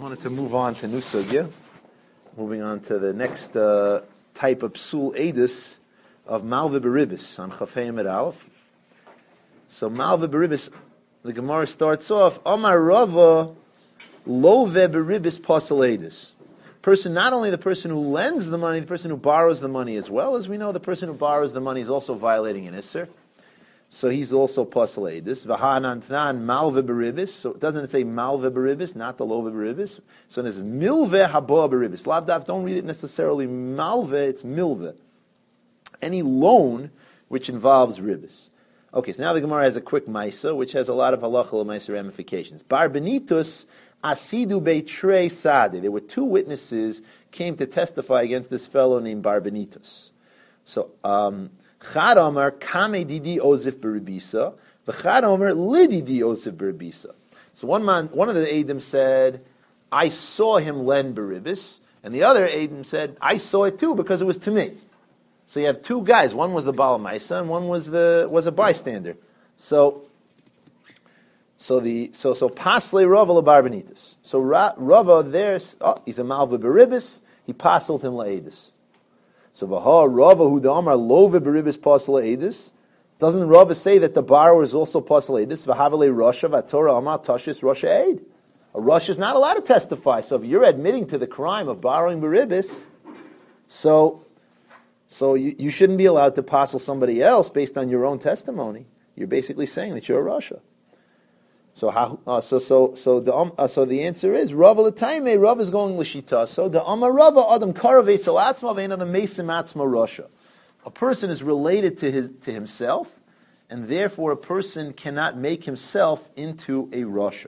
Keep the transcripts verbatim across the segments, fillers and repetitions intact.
wanted to move on to new sugya, moving on to the next uh, type of psul edus of malva beribis on chafei med aleph. So malva beribis, the Gemara starts off Amar Rava love beribis pasal edus. Person, not only the person who lends the money, the person who borrows the money as well. As we know, the person who borrows the money is also violating an isser. So he's also pasal edus. V'hanantnan malva beribis. So it doesn't say malva beribis, not the lova beribis. So it says milve haba beribis. Lavdav, don't read it necessarily malva, it's milve. Any loan which involves ribis. Okay, so now the Gemara has a quick maisa, which has a lot of halacha maisa ramifications. Bar benitus asidu beitrei sade. There were two witnesses came to testify against this fellow named Bar benitus. So, um, Chad Omer kame didi ozif beribisa, v'chad Omer lididi ozif beribisa. So one man, one of the Eidim said, I saw him lend beribis, and the other Eidim said, I saw it too because it was to me. So you have two guys. One was the Baal Maisa, and one was the was a bystander. So, so the so so pasle Rava lebar benitus. So Ra, Rava there, oh, he's a malva beribis. He pasled him laedis. So v'ha Rava hu damar love beribis pasle laedis. Doesn't Rava say that the borrower is also pasle laedis? V'havale Rasha v'Torah amal tashis Rasha aid. A Rasha is not allowed to testify. So if you're admitting to the crime of borrowing beribis, so. So you, you shouldn't be allowed to passel somebody else based on your own testimony. You're basically saying that you're a Rasha. So how? Uh, so so so the um, uh, so the answer is Rava l'taime. Rava is going l'shita. So the Amar Rava adam karavei salatzma ve'enan amesim atzma Rasha. A person is related to his to himself, and therefore a person cannot make himself into a Rasha.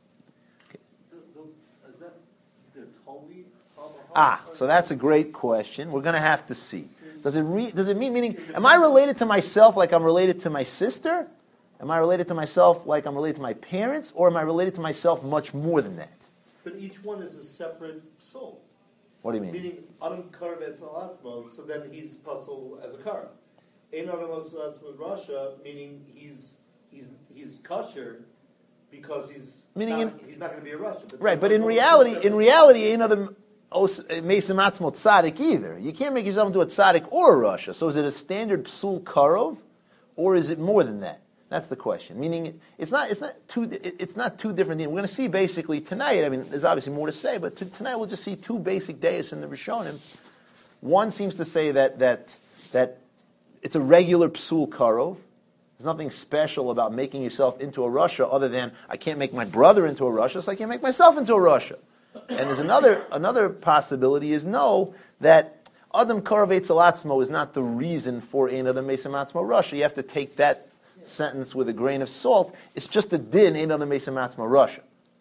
Ah, so that's a great question. We're going to have to see. Does it re- does it mean, meaning, am I related to myself like I'm related to my sister? Am I related to myself like I'm related to my parents? Or am I related to myself much more than that? But each one is a separate soul. What do you mean? Meaning, Adam Karavetz Alatzmo, so then he's puzzled as a Kar. Ein Adam Alatzmo Rasha, meaning he's he's he's kosher because he's meaning not, in, he's not going to be a Rasha. But right, but in reality, in reality, Ein Adam Mesim Atzmo Tzadik either. You can't make yourself into a Tzadik or a Rasha. So is it a standard Psul Karov, or is it more than that? That's the question. Meaning, it's not it's not two it's not two different things. We're going to see basically tonight. I mean, there's obviously more to say, but t- tonight we'll just see two basic days in the Rishonim. One seems to say that that that it's a regular Psul Karov. There's nothing special about making yourself into a Rasha other than I can't make my brother into a Rasha, so I can't make myself into a Rasha. And there's another another possibility is no, that Adam Karavetz Alatzmo is not the reason for Ein Adam Mesim Atzmo Rasha. You have to take that sentence with a grain of salt. It's just a din Ein Adam Mesim Atzmo Rasha.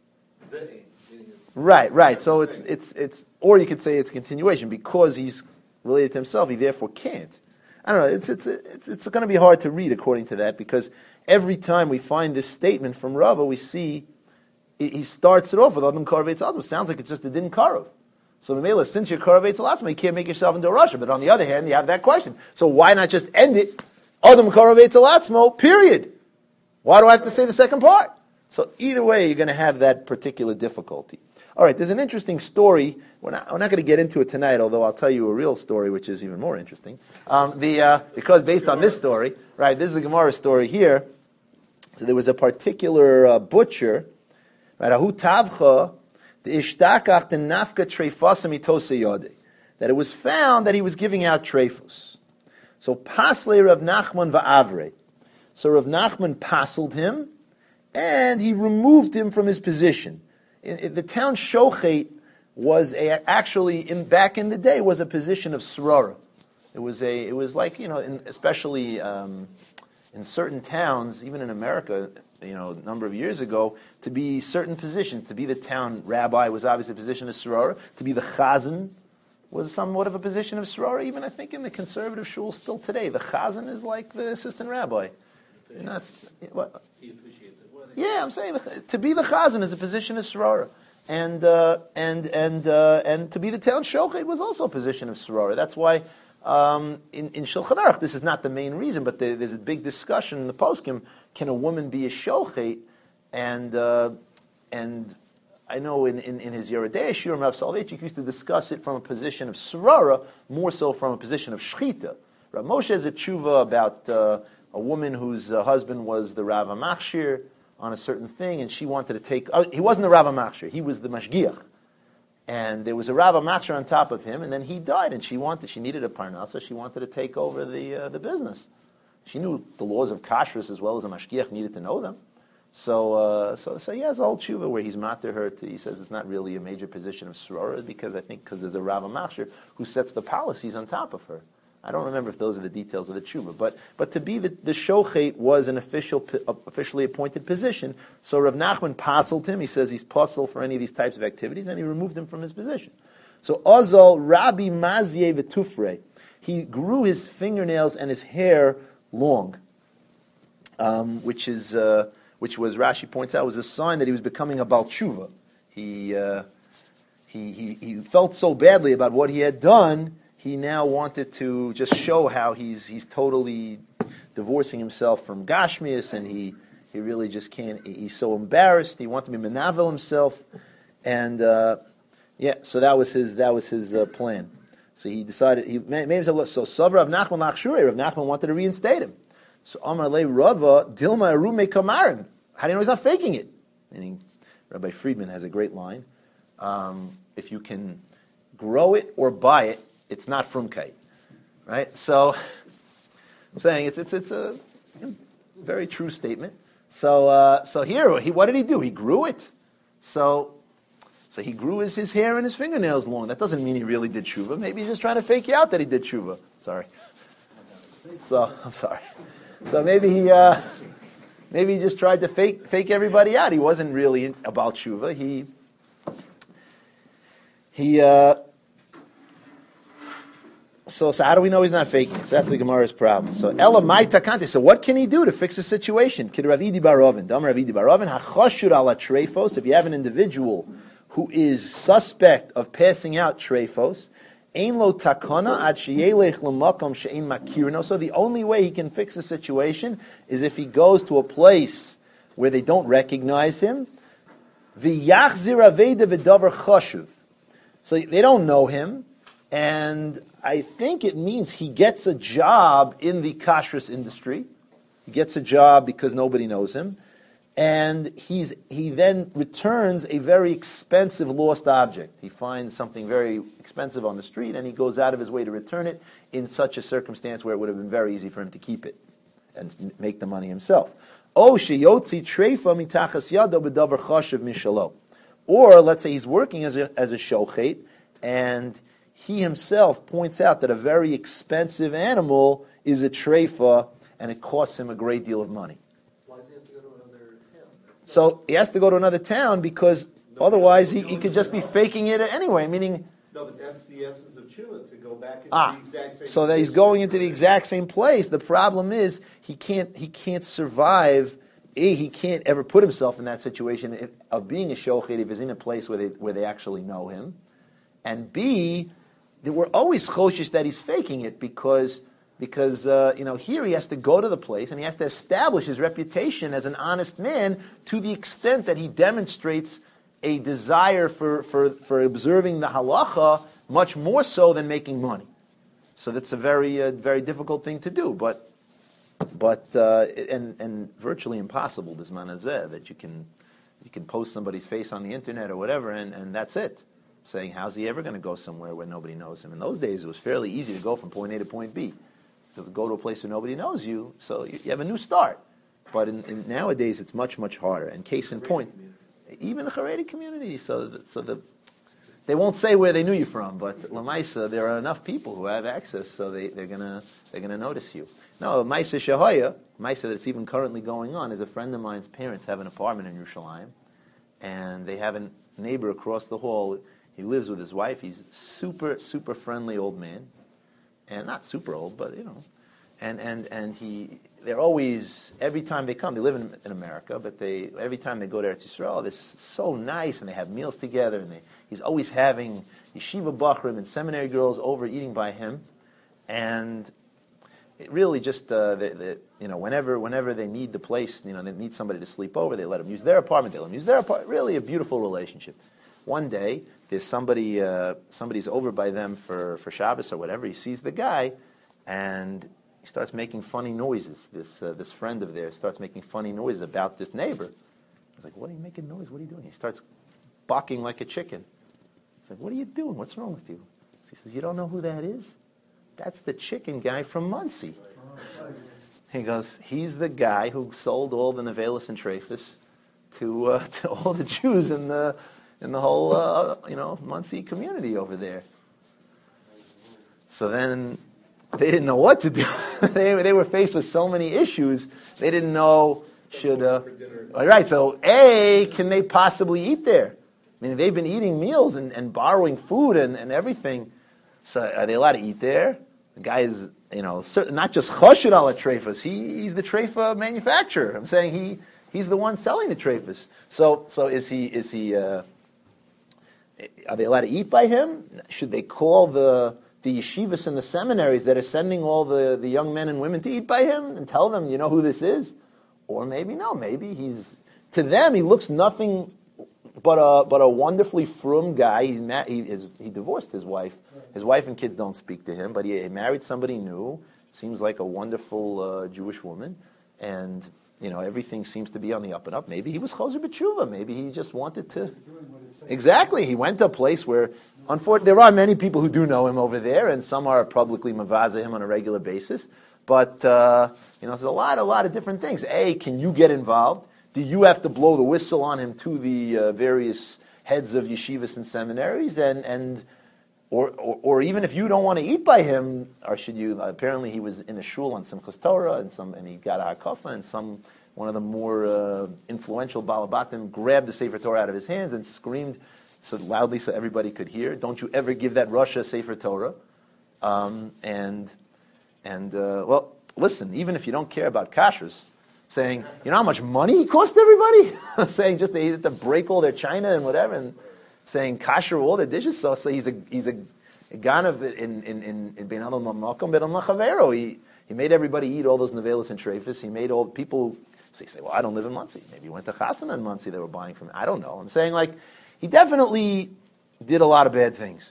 Right, right. So it's it's it's or you could say it's a continuation because he's related to himself. He therefore can't. I don't know. It's it's it's it's going to be hard to read according to that because every time we find this statement from Rava, we see. He starts it off with Adam Karavetz Alatzmo. Sounds like it's just a din Karov. So Mamela, since you're Karavetz Alatzmo, you can't make yourself into a Rasha. But on the other hand, you have that question. So why not just end it, Adam Karavetz Alatzmo, period? Why do I have to say the second part? So either way, you're going to have that particular difficulty. All right, there's an interesting story. We're not, we're not going to get into it tonight, although I'll tell you a real story, which is even more interesting. Um, the uh, because based on this story, right, this is the Gemara story here. So there was a particular uh, butcher. That it was found that he was giving out treifos. So pasle Rav Nachman va'avre. So Rav Nachman pasled him, and he removed him from his position. In, in the town Shochet was a, actually in back in the day was a position of srara. It was a it was like you know in, especially um, in certain towns, even in America. You know, a number of years ago, to be certain positions, to be the town rabbi was obviously a position of sorora, to be the chazan was somewhat of a position of sorora, even I think in the conservative shul still today. The chazan is like the assistant rabbi. Not, what? He appreciates it. What yeah, I'm saying to be the chazan is a position of sorora. And uh, and and uh, and to be the town shochet was also a position of sorora. That's why um, in, in Shulchan Aruch, this is not the main reason, but there, there's a big discussion in the poskim. Can a woman be a shochet? And uh, and I know in, in, in his Yeridei Shiurim, Rav Soloveitchik used to discuss it from a position of Sarara, more so from a position of Shchita. Rav Moshe has a tshuva about uh, a woman whose uh, husband was the Rav HaMachshir on a certain thing, and she wanted to take... Uh, he wasn't the Rav HaMachshir, he was the Mashgiach. And there was a Rav HaMachshir on top of him, and then he died, and she wanted, she needed a parnasa, she wanted to take over the uh, the business. She knew the laws of kashrus as well as a mashgiach needed to know them. So, uh, so, so he has a whole tshuva where he's matter her to, he says it's not really a major position of sorora, because I think because there's a Rav HaMachshir who sets the policies on top of her. I don't remember if those are the details of the tshuva, but but to be the, the shochet was an official, officially appointed position. So Rav Nachman pasuled him. He says he's pasul for any of these types of activities, and he removed him from his position. So Azal Rabbi Mazye v'Tufre, he grew his fingernails and his hair long, um, which is uh, which was Rashi points out was a sign that he was becoming a Baal Tshuva. He, uh, he he he felt so badly about what he had done. He now wanted to just show how he's he's totally divorcing himself from Gashmias, and he, he really just can't. He's so embarrassed. He wanted to be menavel himself, and uh, yeah. So that was his that was his uh, plan. So he decided he made himself. So Savra Rav Nachman Lachshure, Rav Nachman wanted to reinstate him. So Amar Le Rava Dilma Arume Kamarim. How do you know he's not faking it? Meaning, Rabbi Friedman has a great line. Um, if you can grow it or buy it, it's not frumkeit, right? So I'm saying it's it's it's a very true statement. So uh, so here, he what did he do? He grew it. So so he grew his, his hair and his fingernails long. That doesn't mean he really did tshuva. Maybe he's just trying to fake you out that he did tshuva. Sorry. So I'm sorry. So maybe he uh, maybe he just tried to fake fake everybody out. He wasn't really in, about tshuva. He he. Uh, So, so how do we know he's not faking it? So that's the Gemara's problem. So Ela Mai Takante. So what can he do to fix the situation? Kid Ravidi Barovin. Dam Ravidi Barovin. Hachashur ala trefos. If you have an individual who is suspect of passing out trefos, ein lo takana ad sheyelech l'makom she'ein makirno. So the only way he can fix the situation is if he goes to a place where they don't recognize him. V'yachzir aveda v'davar chashuv. So they don't know him, and I think it means he gets a job in the kashrus industry. He gets a job because nobody knows him. And he's he then returns a very expensive lost object. He finds something very expensive on the street, and he goes out of his way to return it in such a circumstance where it would have been very easy for him to keep it and make the money himself. Or let's say he's working as a, as a shochet, and he himself points out that a very expensive animal is a treifa, and it costs him a great deal of money. Why does he have to go to another town? So he has to go to another town because no, otherwise he, he could just be faking it anyway, meaning... No, but that's the essence of tshuva, to go back into ah, the exact same so that he's going into the exact same place. The problem is he can't he can't survive... A, he can't ever put himself in that situation of being a shochet if he's in a place where they, where they actually know him. And B... we're always choshish that he's faking it because, because uh, you know, here he has to go to the place and he has to establish his reputation as an honest man to the extent that he demonstrates a desire for, for, for observing the halacha much more so than making money. So that's a very uh, very difficult thing to do, but but uh, and and virtually impossible bisman hazeh, that you can you can post somebody's face on the internet or whatever and, and that's it. Saying, how's he ever going to go somewhere where nobody knows him? In those days, it was fairly easy to go from point A to point B. To go to a place where nobody knows you, so you, you have a new start. But in, in nowadays, it's much, much harder. And case in point, even the Haredi community, so the, so the they won't say where they knew you from, but Lamaisa, there are enough people who have access, so they, they're gonna they're gonna notice you. No, Maisa Shahaya, Maisa that's even currently going on, is a friend of mine's parents have an apartment in Yerushalayim, and they have a neighbor across the hall. He lives with his wife. He's a super, super friendly old man. And not super old, but, you know. And and and he, they're always, every time they come, they live in, in America, but they every time they go to Eretz Yisrael, they're so nice, and they have meals together, and they, he's always having yeshiva bachrim and seminary girls over eating by him. And really just uh, they, they, you know whenever whenever they need the place, you know they need somebody to sleep over, they let them use their apartment, they let them use their apartment. Really a beautiful relationship. One day there's somebody uh, somebody's over by them for, for Shabbos or whatever. He sees the guy and he starts making funny noises. This uh, this friend of theirs starts making funny noises about this neighbor. He's like, "What are you making noise? What are you doing?" He starts barking like a chicken. He's like, "What are you doing? What's wrong with you?" He says, "You don't know who that is? That's the chicken guy from Muncie." He goes, "He's the guy who sold all the Nevelis and Trefus to uh, to all the Jews in the in the whole uh, you know Muncie community over there." So then they didn't know what to do. they they were faced with so many issues. They didn't know should. Uh, all right. So A, can they possibly eat there? I mean, they've been eating meals and, and borrowing food and, and everything. So are they allowed to eat there? The guy is, you know, not just choshed al trefus. He he's the trefa manufacturer. I'm saying he he's the one selling the trefus. So so is he is he? Uh, are they allowed to eat by him? Should they call the the yeshivas and the seminaries that are sending all the, the young men and women to eat by him and tell them, you know who this is? Or maybe no, maybe he's, to them he looks nothing but a but a wonderfully frum guy. He ma- he, is, he divorced his wife. His wife and kids don't speak to him, but he, he married somebody new. Seems like a wonderful uh, Jewish woman, and you know everything seems to be on the up and up. Maybe he was choser b'tshuva. Maybe he just wanted to. Exactly, he went to a place where, unfortunately, there are many people who do know him over there, and some are publicly mavaza him on a regular basis. But uh, you know, there's a lot, a lot of different things. A, can you get involved? Do you have to blow the whistle on him to the uh, various heads of yeshivas and seminaries, and and or, or or even if you don't want to eat by him, or should you? Apparently, he was in a shul on Simchas Torah, and some and he got a hakafa, and some one of the more uh, influential balabatim grabbed the Sefer Torah out of his hands and screamed so loudly so everybody could hear, "Don't you ever give that Russia Sefer Torah!" Um, and and uh, well, listen, even if you don't care about kashrus, saying, you know how much money he cost everybody? saying just they had to break all their china and whatever, and saying kasher all their dishes. So, so he's a he's a, a ganav in in in in Bein Adam Malkom Ben Lachavero. He he made everybody eat all those nevelis and trefus. He made all people. So you say, well, I don't live in Muncie. Maybe he went to Chasana in Muncie. They were buying from. I don't know. I'm saying like he definitely did a lot of bad things.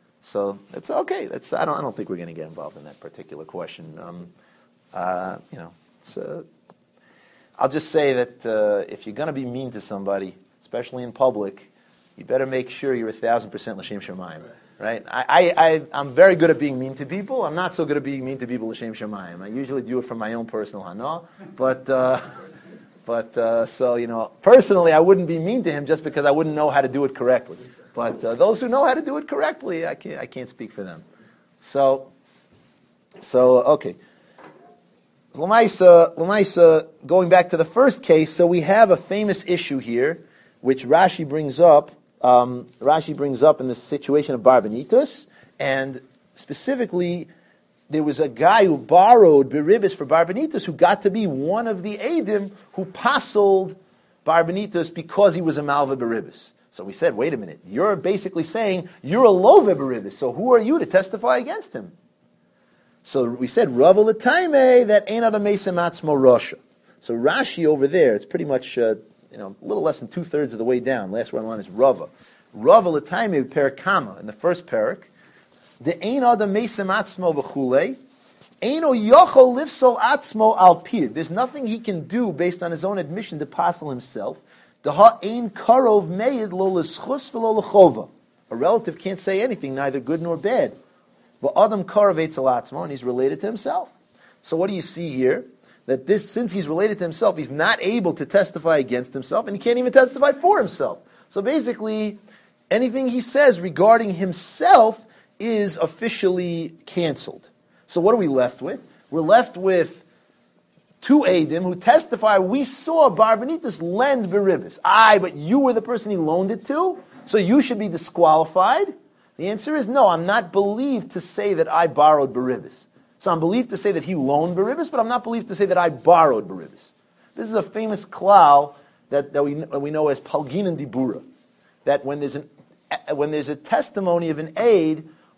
So it's okay. That's I don't I don't think we're going to get involved in that particular question. Um, uh, you know, it's. Uh, I'll just say that uh, if you're going to be mean to somebody, especially in public, you better make sure you're a thousand percent l'shem shamayim, right? I, I, I, I'm very good at being mean to people. I'm not so good at being mean to people l'shem shamayim. I usually do it from my own personal hana, but uh, but uh, so you know, personally, I wouldn't be mean to him just because I wouldn't know how to do it correctly. But uh, those who know how to do it correctly, I can't I can't speak for them. So so okay. L'maisa, L'maisa, going back to the first case, so we have a famous issue here, which Rashi brings up. Um, Rashi brings up in the situation of Barbanitus, and specifically, there was a guy who borrowed Beribis for Barbanitus, who got to be one of the Eidim who passoled Barbanitus because he was a Malva Beribis. So we said, wait a minute, you're basically saying you're a Love Beribis, so who are you to testify against him? So we said Rava l'taime that ain't ada mesim atzmo Rasha. So Rashi over there, it's pretty much uh, you know a little less than two thirds of the way down. Last one on is Rava. Rava l'taime perakama in the first parak. The ain't ada mesim atzmo v'chulei. Aino yochol lifsol atzmo al pid. There's nothing he can do based on his own admission to passel himself. Daha ein karov meid lo l'schus v'lo l'chova. A relative can't say anything, neither good nor bad. Adam karavetz alatzmo, and he's related to himself. So what do you see here? That this, since he's related to himself, he's not able to testify against himself, and he can't even testify for himself. So basically, anything he says regarding himself is officially canceled. So what are we left with? We're left with two Eidim who testify, we saw Barbanitus lend Beribis. Aye, but you were the person he loaned it to, so you should be disqualified. The answer is no, I'm not believed to say that I borrowed Beribis. So I'm believed to say that he loaned Beribis, but I'm not believed to say that I borrowed Beribis. This is a famous klal that, that, we, that we know as Palgin and Dibura. That when there's, an, when there's a testimony of an aid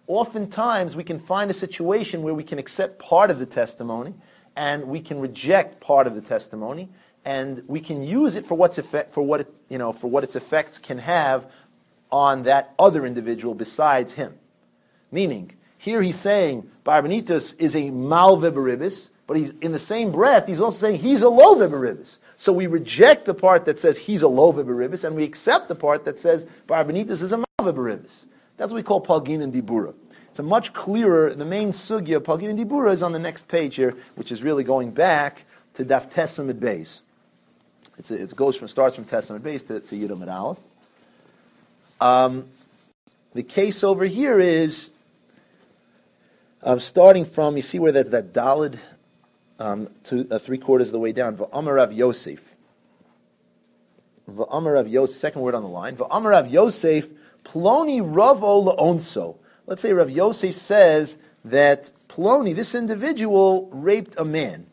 oftentimes we can find a situation where we can accept part of the testimony and we can reject part of the testimony, and we can use it for what's effect, for what it, you know, for what its effects can have on that other individual besides him. Meaning, here he's saying Barbanitas is a malve beribis, but he's in the same breath he's also saying he's a love beribis. So we reject the part that says he's a love beribis, and we accept the part that says Barbanitas is a malve beribis. That's what we call palgin and dibura. It's a much clearer. The main sugya of palgin and dibura is on the next page here, which is really going back to Daf Tesam at Beis. It's a, it goes from starts from Tesam at Beis to, to Yudam at Aleph. Um, the case over here is um, starting from, you see where that's that Dalid um, to uh, three quarters of the way down. V'amar Rav Yosef. V'amar Rav Yosef. Second word on the line. V'amar Rav Yosef. Ploni Ravo La'onso. Let's say Rav Yosef says that Ploni, this individual, raped a man.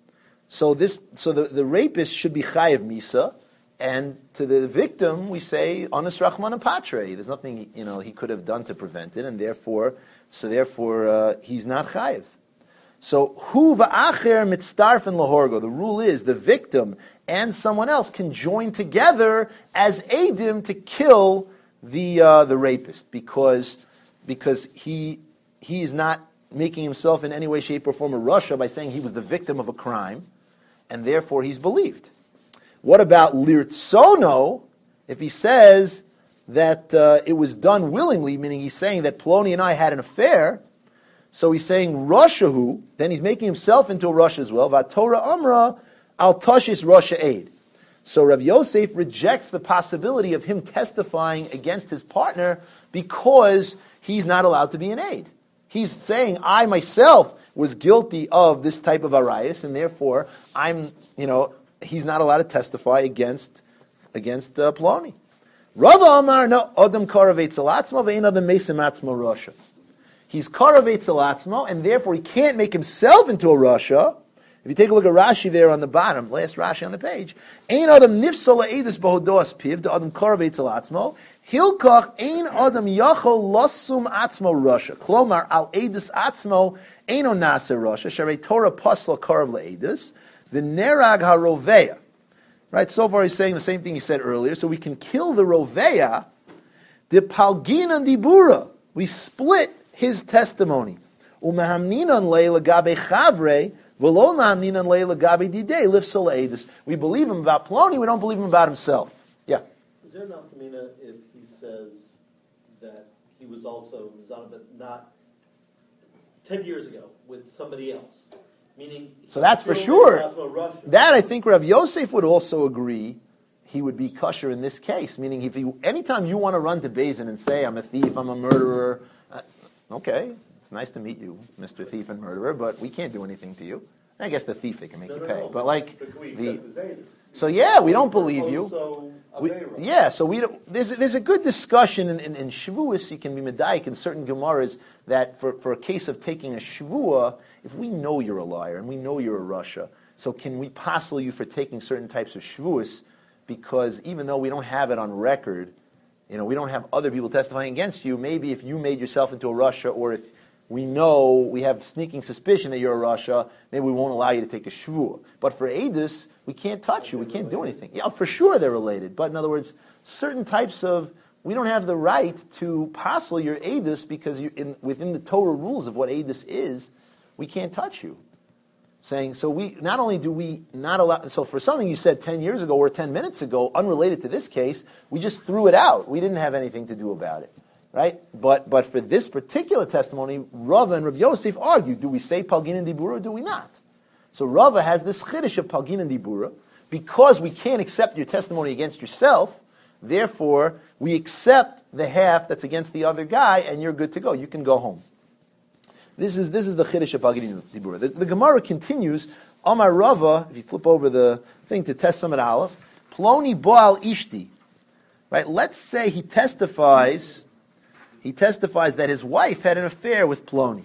So this, so the, the rapist should be chayiv misa, and to the victim we say anas rachman patre. There's nothing, you know, he could have done to prevent it, and therefore, so therefore uh, he's not chayiv. So hu va'acher mitztarfen lahorgo. The rule is the victim and someone else can join together as edim to kill the uh, the rapist, because because he he is not making himself in any way, shape, or form a rasha by saying he was the victim of a crime, and therefore he's believed. What about lirtsono? If he says that uh, it was done willingly, meaning he's saying that Ploni and I had an affair, so he's saying rashahu, then he's making himself into a rasha as well. Vatorah amra al tashis rasha aid. So Rav Yosef rejects the possibility of him testifying against his partner because he's not allowed to be an aid. He's saying, I myself was guilty of this type of arayas, and therefore I'm, you know, he's not allowed to testify against against uh, Ploni. Rava Amar no Adam Karavetz Alatzmo ve'in Adam Mesim Atzmo Rasha. He's Karavetz Alatzmo, and therefore he can't make himself into a Rasha. If you take a look at Rashi there on the bottom, last Rashi on the page, Ein Adam Nifsala Edis Bohodoas Piv, the Adam Karavetz Alatzmo, Hilkach Ein Adam Yachol Losum Atzmo Rasha. Klomar Al Edis Atzmo Eino Nasa Rasha, Sharei Torah Pasla Karav LaEdis, V'nerag HaRoveya. Right, so far he's saying the same thing he said earlier. So we can kill the Roveya, the Palginan Dibura. We split his testimony. Umahamninan leila gabe chavre, v'lo nahamninan leila gabe didei, lifsal eidus. We believe him about Ploni, we don't believe him about himself. Yeah? Is there an altamina if he says that he was also Zanabet not ten years ago with somebody else? Meaning, so that's for sure. That I think Rav Yosef would also agree he would be kosher in this case. Meaning, if you, anytime you want to run to Beis Din and say, I'm a thief, I'm a murderer, uh, okay, it's nice to meet you, Mister Thief and Murderer, but we can't do anything to you. I guess the thief, they can make no, you no, pay. No. But like, but the, so yeah, we don't believe you. We, yeah, so we don't, there's, there's a good discussion in, in, in Shavuos, you can be medayik in certain Gemaras, that for, for a case of taking a Shavua, if we know you're a liar and we know you're a Rasha, so can we passel you for taking certain types of Shavuos, because even though we don't have it on record, you know, we don't have other people testifying against you, maybe if you made yourself into a Rasha, or if we know, we have sneaking suspicion that you're a Rasha, maybe we won't allow you to take a Shavua. But for Eidus, we can't touch you, we can't do anything. Yeah, for sure they're related, but in other words, certain types of, we don't have the right to passel your Eidus, because you're in, within the Torah rules of what Eidus is, we can't touch you. Saying, so we, not only do we not allow, so for something you said ten years ago or ten minutes ago, unrelated to this case, we just threw it out. We didn't have anything to do about it. Right? But but for this particular testimony, Rava and Rav Yosef argued, do we say Palgin and Dibura or do we not? So Rava has this chiddush of Palgin and Dibura, because we can't accept your testimony against yourself, therefore we accept the half that's against the other guy, and you're good to go. You can go home. This is this is the chiddush of Palgin and Dibura. The, the Gemara continues, Amar Rava, if you flip over the thing to Tesam at Aleph, Ploni Baal Ishti. Right? Let's say he testifies, he testifies that his wife had an affair with Ploni.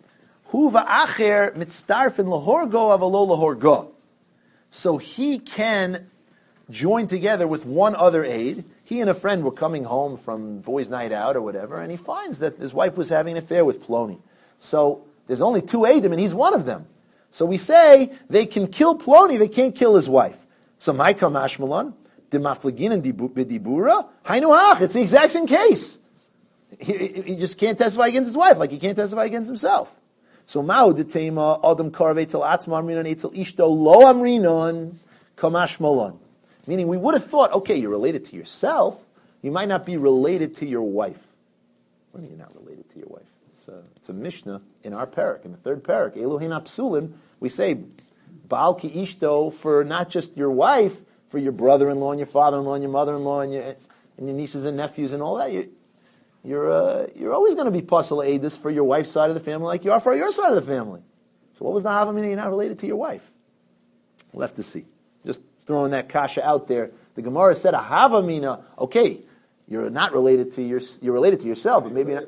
Hu va'acher mitztarfin lahorgo avalo lahorgo. So he can join together with one other aid. He and a friend were coming home from boys' night out or whatever, and he finds that his wife was having an affair with Ploni. So there's only two Eidim, and he's one of them. So we say they can kill Ploni, they can't kill his wife. So Maika Mashmalan, Dimafligin and Bidibura, Hainuach, it's the exact same case. He, he just can't testify against his wife, like he can't testify against himself. So Mao Detema, Adam Karvetel Atzma Amrinon Etzel Ishto Lo Amrinon Kamashmalan. Meaning we would have thought, okay, you're related to yourself, you might not be related to your wife. What do you mean you're not related to your wife? It's a, it's a Mishnah in our parak, in the third parak, Elohin Apsulim, we say, Baal Ki Ishto, for not just your wife, for your brother-in-law and your father-in-law and your mother-in-law and your, and your nieces and nephews and all that. You, you're uh, you're always going to be Pasal Eidus for your wife's side of the family like you are for your side of the family. So what was the Havamina? You're not related to your wife. We'll have to see. Just throwing that kasha out there. The Gemara said a Havamina, okay, you're not related to your, you're related to yourself, but maybe not.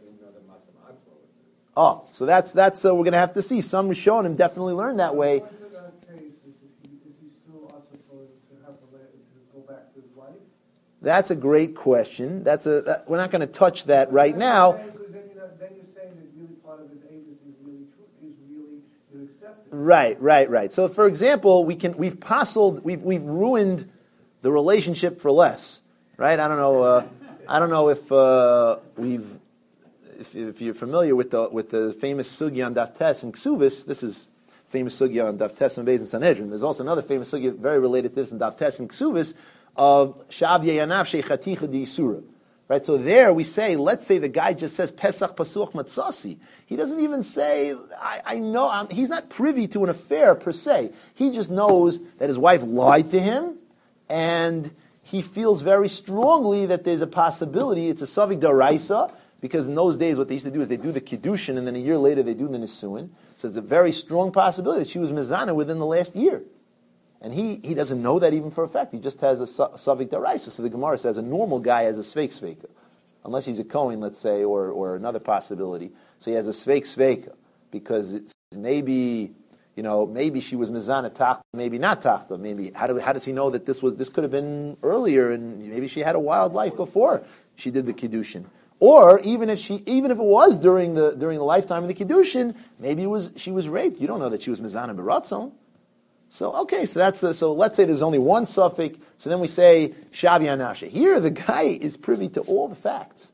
Oh, so that's that's uh, we're going to have to see. Some Rishonim definitely learned that way. That's a great question. That's a that, we're not going to touch that right now. Then you're saying that really part of his ages is really true, is really you accept it. Right, right, right. So, for example, we can we've puzzled, we've we've ruined the relationship for less. Right? I don't know. Uh, I don't know if uh, we've. If, if you're familiar with the with the famous sugya on Daf Tes and Ksubis, this is famous sugya on Daf Tes and Beis and Sanhedrin. There's also another famous sugya very related to this in Daf Tes and Ksubis of Shavye Yanav Shechaticha di Isura. Right? So there we say, let's say the guy just says Pesach Pasuch Matzasi. He doesn't even say, I, I know, I'm, he's not privy to an affair per se. He just knows that his wife lied to him, and he feels very strongly that there's a possibility, it's a Savik Daraisa, because in those days what they used to do is they do the Kiddushin, and then a year later they do the Nisuin. So it's a very strong possibility that she was Mizana within the last year. And he, he doesn't know that even for a fact. He just has a Savik Daraisa. So the Gemara says a normal guy has a Sveik Sveika. Unless he's a Kohen, let's say, or, or another possibility. So he has a Sveik Sveika. Because it's maybe, you know, maybe she was Mizana Tachta, maybe not Tachta. Maybe, how, do, how does he know that this was this could have been earlier, and maybe she had a wild life before she did the Kiddushin. Or even if she, even if it was during the during the lifetime of the Kiddushin, maybe it was she was raped. You don't know that she was Mizana B'Ratzon. So, okay, so that's the, so let's say there's only one suffix, so then we say Shavya Nasha. Here the guy is privy to all the facts.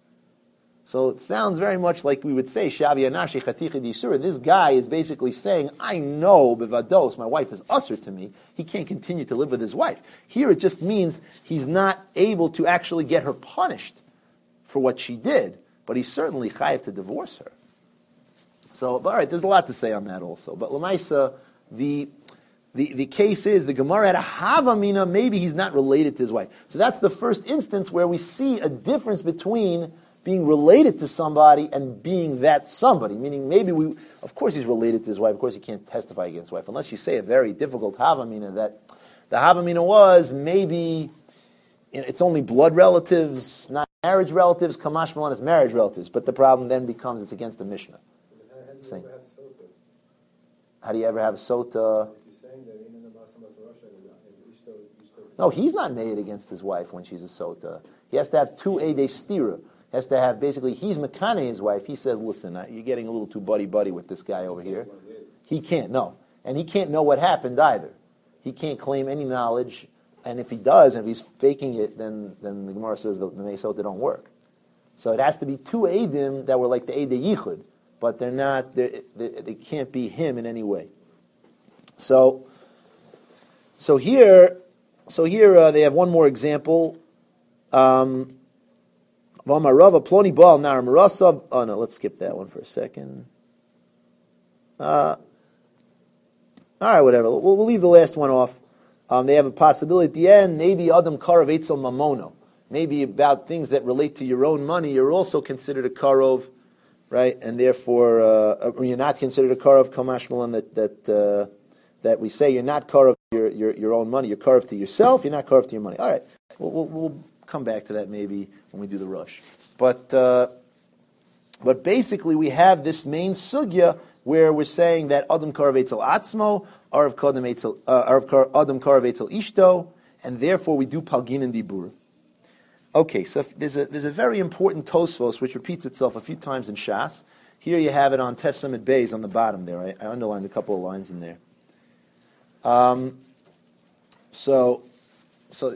So it sounds very much like we would say Shavya Nasha Chaticha Disura. This guy is basically saying, I know Bevados, my wife is usher to me. He can't continue to live with his wife. Here it just means he's not able to actually get her punished for what she did, but he's certainly chayiv to divorce her. So, all right, there's a lot to say on that also. But Lamaisa, the The, the case is, the Gemara had a Havamina, maybe he's not related to his wife. So that's the first instance where we see a difference between being related to somebody and being that somebody. Meaning maybe we, of course he's related to his wife, of course he can't testify against his wife, unless you say a very difficult Havamina, that the Havamina was maybe, you know, it's only blood relatives, not marriage relatives, Kamash Malan is marriage relatives, but the problem then becomes it's against the Mishnah. Saying, how do you ever have a sota? No, he's not made against his wife when she's a sota. He has to have two ede stira. He has to have, basically, he's makane his wife. He says, listen, uh, you're getting a little too buddy-buddy with this guy over here. He can't, no. And he can't know what happened either. He can't claim any knowledge. And if he does, and if he's faking it, then, then the Gemara says the, the Mei Sota don't work. So it has to be two edim that were like the ede yichud. But they're not, they're, they, they can't be him in any way. So, so here... So here uh, they have one more example. Um, oh no, let's skip that one for a second. Uh, all right, whatever. We'll, we'll leave the last one off. Um, they have a possibility at the end. Maybe Adam Karav Eitzel Mamono. Maybe about things that relate to your own money. You're also considered a Karov, right? And therefore, uh, you're not considered a Karov Kamash Malan that that uh, that we say you're not Karov. Your, your your own money. You're carved to yourself. You're not carved to your money. All right. We'll, we'll, we'll come back to that maybe when we do the rush. But uh, but basically we have this main sugya where we're saying that Adam Karav Eitzel Atzmo, Arav Adam Karav Eitzel Ishto, and therefore we do Palgin and Dibur. Okay, so if there's a there's a very important Tosfos which repeats itself a few times in Shas. Here you have it on Testament Beis on the bottom there. I, I underlined a couple of lines in there. Um, so, so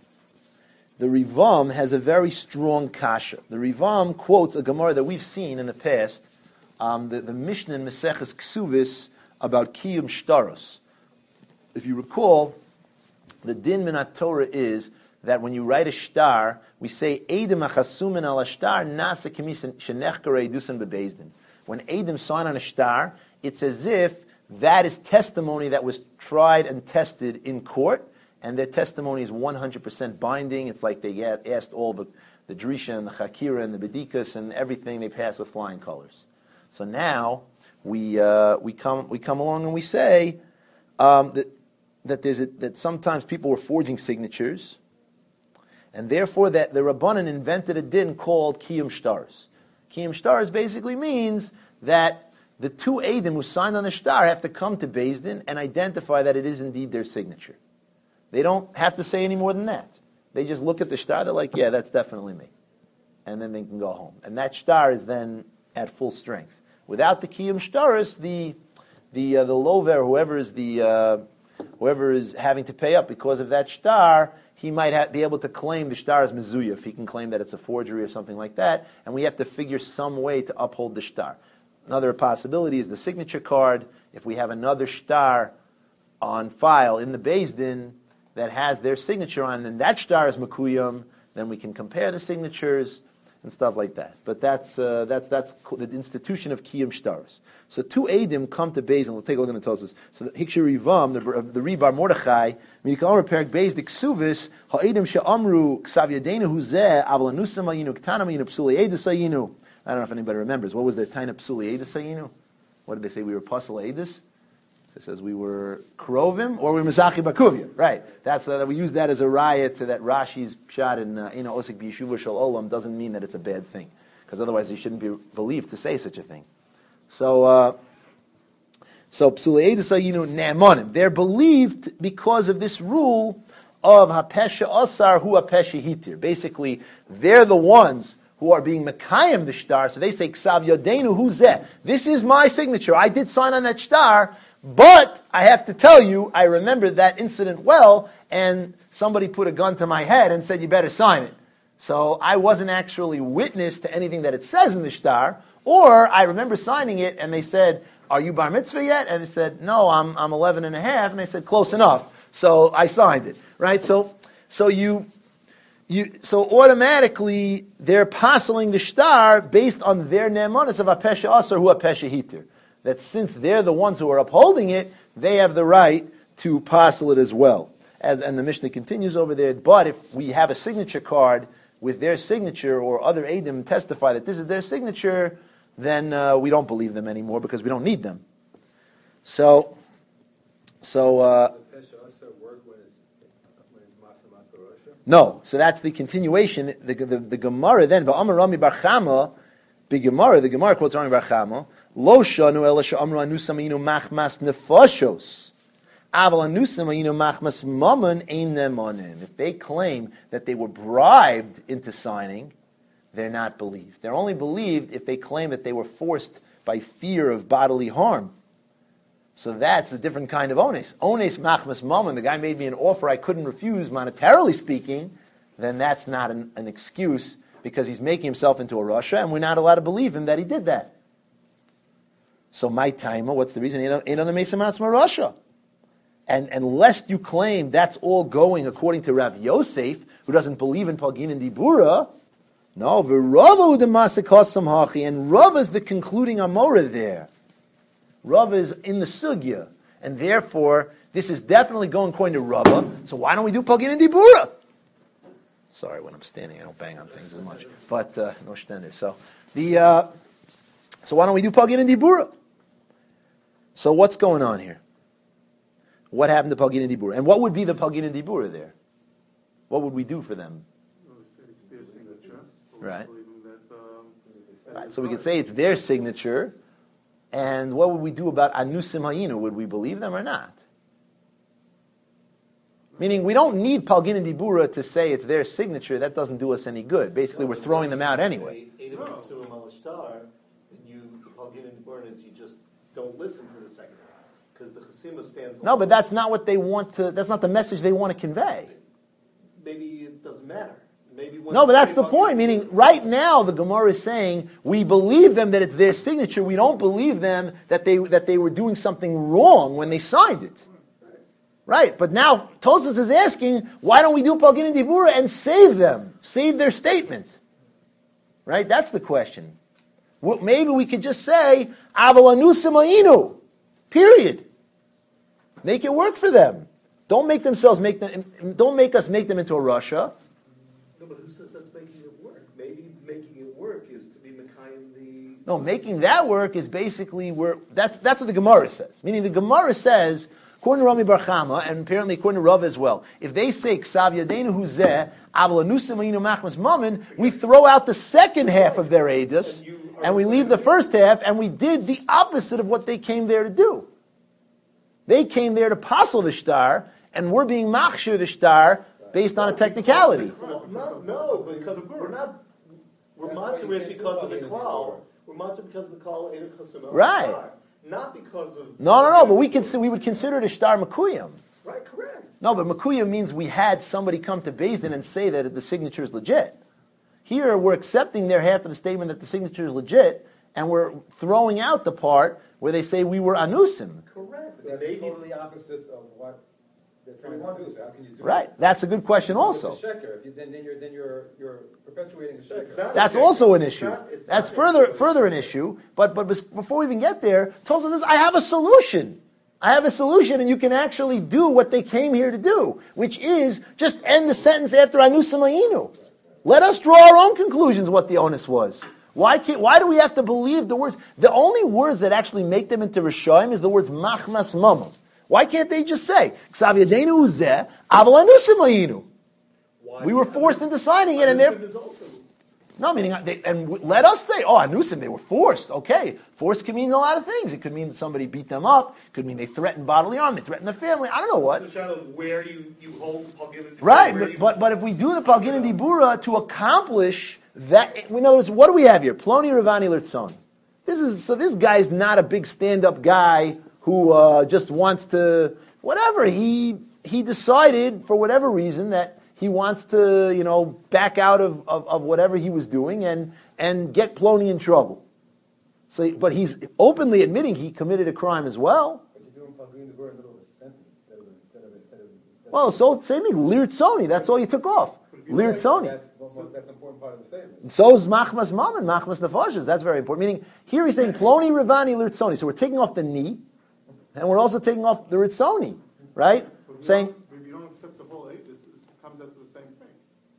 the Rivam has a very strong kasha. The Rivam quotes a Gemara that we've seen in the past, um, the, the Mishnah in Maseches Ksuvis about Kiyum Shtaros. If you recall, the din minat Torah is that when you write a shtar, we say Eidim achasumin al shtar nasa kemisin shenechkare dusan bebezdin. When Eidim sign on a shtar, it's as if that is testimony that was tried and tested in court, and their testimony is one hundred percent binding. It's like they get asked all the, the Drisha and the Chakira and the Bedikas and everything, they pass with flying colors. So now we uh, we come we come along and we say um, that that there's a, that sometimes people were forging signatures, and therefore that the Rabbanan invented a din called Kiyum Shtaros. Kiyum Shtaros basically means that the two Eidim who signed on the shtar have to come to Beis Din and identify that it is indeed their signature. They don't have to say any more than that. They just look at the shtar, they're like, yeah, that's definitely me. And then they can go home. And that shtar is then at full strength. Without the Kiyum Shtaros, the the uh, the lover, whoever is the uh, whoever is having to pay up because of that shtar, he might ha- be able to claim the shtar as mezuyah, if he can claim that it's a forgery or something like that, and we have to figure some way to uphold the shtar. Another possibility is the signature card. If we have another shtar on file in the Beis Din that has their signature on, then that shtar is makuyam, then we can compare the signatures and stuff like that. But that's uh, that's that's the institution of Kiyum Shtaros. So two Eidim come to Beis Din. We'll take a look at the Tosfos. So the Hikshu Rivam, the, the Ribar Mordechai, Mikal Perak Beis Diksuvis Ha'Eidim She'amru Ksav Yadenu Huzeh Aval Anusam Ayinu Ktanam Ayinu Psuli Eidus Ayinu. I don't know if anybody remembers. What was the Taina Psuli Eidus Ayinu? What did they say? We were Pasal Eidus? It says we were Krovim or we were Mesachi Bakuvia. Right. That's uh, we use that as a riot to that Rashi's shot in uh, Ina Osik B'Yeshuva Shal Olam doesn't mean that it's a bad thing, because otherwise you shouldn't be believed to say such a thing. So, uh, so Psuli Eidus Ayinu Ne'emanim. They're believed because of this rule of Hapesha Asar Hu Hapesha Hitir. Basically, they're the ones who are being Mekayim the shtar, so they say Ksav Yodenu Hu Zeh. This is my signature. I did sign on that shtar. But I have to tell you, I remember that incident well, and somebody put a gun to my head and said, you better sign it. So I wasn't actually witness to anything that it says in the shtar, or I remember signing it, and they said, are you bar mitzvah yet? And I said, no, I'm I'm eleven and a half, and they said, close enough. So I signed it, right? So so you, you so automatically they're passeling the shtar based on their ne'emanis of apesha asar hu apesha hitir. That since they're the ones who are upholding it, they have the right to passel it as well. As and the Mishnah continues over there. But if we have a signature card with their signature, or other Eidim testify that this is their signature, then uh, we don't believe them anymore because we don't need them. So, so uh, no. So that's the continuation. The the, the Gemara then Va'amar Rami Bar Chama, the Gemara. The Gemara quotes Rami Bar Chama. Lo shanu ela she'amru anusam ayinu machmas nefashos. Aval anusam ayinu machmas mammon ein nemanim. If they claim that they were bribed into signing, they're not believed. They're only believed if they claim that they were forced by fear of bodily harm. So that's a different kind of ones. Ones machmas mammon, the guy made me an offer I couldn't refuse, monetarily speaking, then that's not an, an excuse, because he's making himself into a rasha, and we're not allowed to believe him that he did that. So my timer, what's the reason? Ain't on the Mesa Matzma Rasha. And and lest you claim that's all going according to Rav Yosef, who doesn't believe in Palgin and Dibura. No, V'Rava u'demasik hasam hachi, and Rav is the concluding Amora there. Rav is in the sugya, and therefore this is definitely going according to Rava. So why don't we do Palgin and Dibura? Sorry, when I'm standing, I don't bang on things as much. But uh, no shtender. So the uh, so why don't we do Palgin and Dibura? So what's going on here? What happened to Palgin and Dibura? And what would be the Palgin and Dibura there? What would we do for them? Right. Right. So we could say it's their signature. And what would we do about Anusim Hayinu? Would we believe them or not? Meaning, we don't need Palgin and Dibura to say it's their signature. That doesn't do us any good. Basically, we're throwing them out anyway. Eidim Chasumim al Ashtar, and you Palgin and Dibura is you just don't listen to the second half because the Chasima stands. No, but that's not what they want to. That's not the message they want to convey. Maybe it doesn't matter. Maybe when No, but that's the Palgin- point. Meaning, right now, the Gemara is saying we believe them that it's their signature. We don't believe them that they that they were doing something wrong when they signed it. Right, but now Tosfos is asking, why don't we do Palgin and Dibura and save them, save their statement? Right, that's the question. Well, maybe we could just say Aval Anusim Ayinu, period. Make it work for them. Don't make themselves make them. Don't make us make them into a Russia. No, but who says that's making it work? Maybe making it work is to be Mekayim the. No, making that work is basically where that's that's what the Gemara says. Meaning the Gemara says, according to Rami Bar Chama, and apparently according to Rav as well, if they say Ksav Yadeinu Huzeh Aval Anusim Ayinu Machmas Mammon, we throw out the second half of their edus, and we leave the first half, and we did the opposite of what they came there to do. They came there to passel the shtar, and we're being machshir the shtar based on a technicality. No, no, because we're not. We're monitoring it because of the klal. We're monitoring because of the klal Eidim Chasumim al Right. Ashtar, not because of. No, no, no, but we, can, we would consider it a shtar makuyim. Right, correct. No, but makuyim means we had somebody come to Beis Din and say that the signature is legit. Here, we're accepting their half of the statement that the signature is legit, and we're throwing out the part where they say we were anusim. Correct. That's Maybe totally opposite of what they're trying to do. So how can you do Right, that? that's a good question also. It's a sheker. If you, then, then you're then you're you're perpetuating a It's sheker. not- That's also an It's issue. not- it's That's not- further further an issue. But but bes- before we even get there, Tosfos says, I have a solution. I have a solution, and you can actually do what they came here to do, which is just end the sentence after Anu Samayinu. Let us draw our own conclusions what the onus was. Why can't, why do we have to believe the words? The only words that actually make them into Rishoim is the words Machmas Mamam. Why can't they just say, Ksav Yadeinu Uzeh, Aval Anu Samayinu? We were forced into signing it, and they're... Anusim is also. No, meaning, they, and w- let us say, oh, Anusim, they were forced. Okay, forced can mean a lot of things. It could mean that somebody beat them up. It could mean they threatened bodily harm. They threatened their family. I don't know what. It's a shadow of where you, you hold Palgin and Dibura, Right, where but, you- but but if we do the Palgin and Dibura to accomplish that, we know, what do we have here? Ploni Ravani Lertzon. This is, so this guy is not a big stand-up guy who uh, just wants to, whatever, he he decided, for whatever reason, that he wants to, you know, back out of, of, of whatever he was doing and, and get Ploni in trouble. So, but he's openly admitting he committed a crime as well. But you're doing Palgin and Dibura in the middle of a sentence instead of instead of instead of. Instead Well, so same thing, Lirtzoni, that's all you took off. Lirtzoni. That's, that's, that's an important part of the statement. So is Machmas Mammon, Machmas Nefashis. That's very important. Meaning, here he's saying Ploni Ravani Lirtzoni. So we're taking off the knee, and we're also taking off the Ritzoni, right? But if Saying, you don't- if you don't accept the whole eight, this this comes out to the same thing.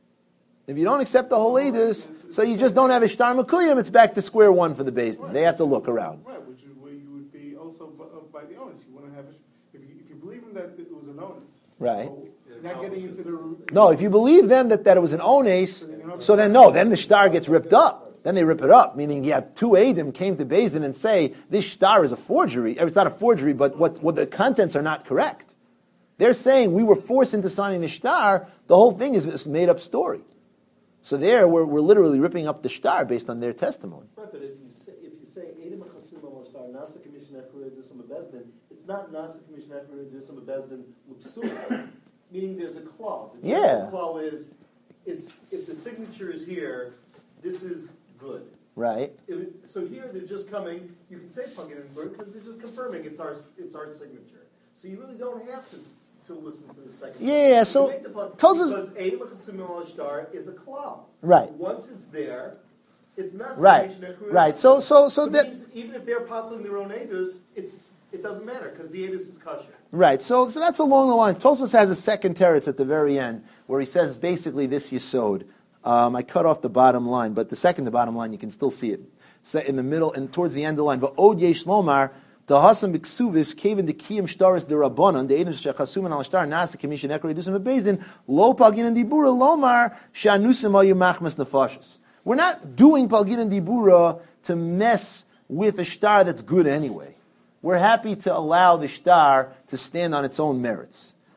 if you don't accept the whole Edus, so you just don't have a Shtar Makuyim, it's back to square one for the Beis. They have to look around. Right, which is where you would be also b- uh, by the onus. You want to have a, sh- if you, if you believe in that it was an onus. Right. So not getting into the. No, if you believe them that, that it was an Ones, so then no, then the Shtar gets ripped up. Then they rip it up, meaning you have two Eidim came to Beis Din and say, this Shtar is a forgery. It's not a forgery, but what, what the contents are not correct. They're saying we were forced into signing the shtar. The whole thing is this made-up story. So there, we're, we're literally ripping up the shtar based on their testimony. Right, but if you say if you say Eidim Chasumim al Ashtar Nasa Commission Echurei Dusam Bezdin, it's not Nasa Commission Echurei Dusam Bezdin Lupsul. Meaning, there's a clause. The Yeah. clause is, it's if the signature is here, this is good. Right? If it, so here they're just coming. You can say Palgin and Dibura because they're just confirming it's our it's our signature. So you really don't have to. To listen to the second. Yeah, yeah, You so make the point, tells us- because Eidim Chasumim al Ashtar is a cloud. Right. Once it's there, it's not Right. Salvation Echurei. Right. So, so, so it that. means even if they're possibly their own edus, it's it doesn't matter because the edus is kosher. Right, so, so that's along the lines. Tosfos has a second teretz at the very end where he says basically this yesod. Um, I cut off the bottom line, but the second to bottom line you can still see it. So in the middle and towards the end of the line. V'od yesh lomar the hasam b'ksuvis kaven the kiyam shtaris the rabbanon the edus shechasumen al shtar nasa commission ekor edusam b'beizin lo palgin and dibura lomar shanusim ayu machmas nefashis. We're not doing palgin and dibura to mess with a shtar that's good anyway. We're happy to allow the shtar to stand on its own merits.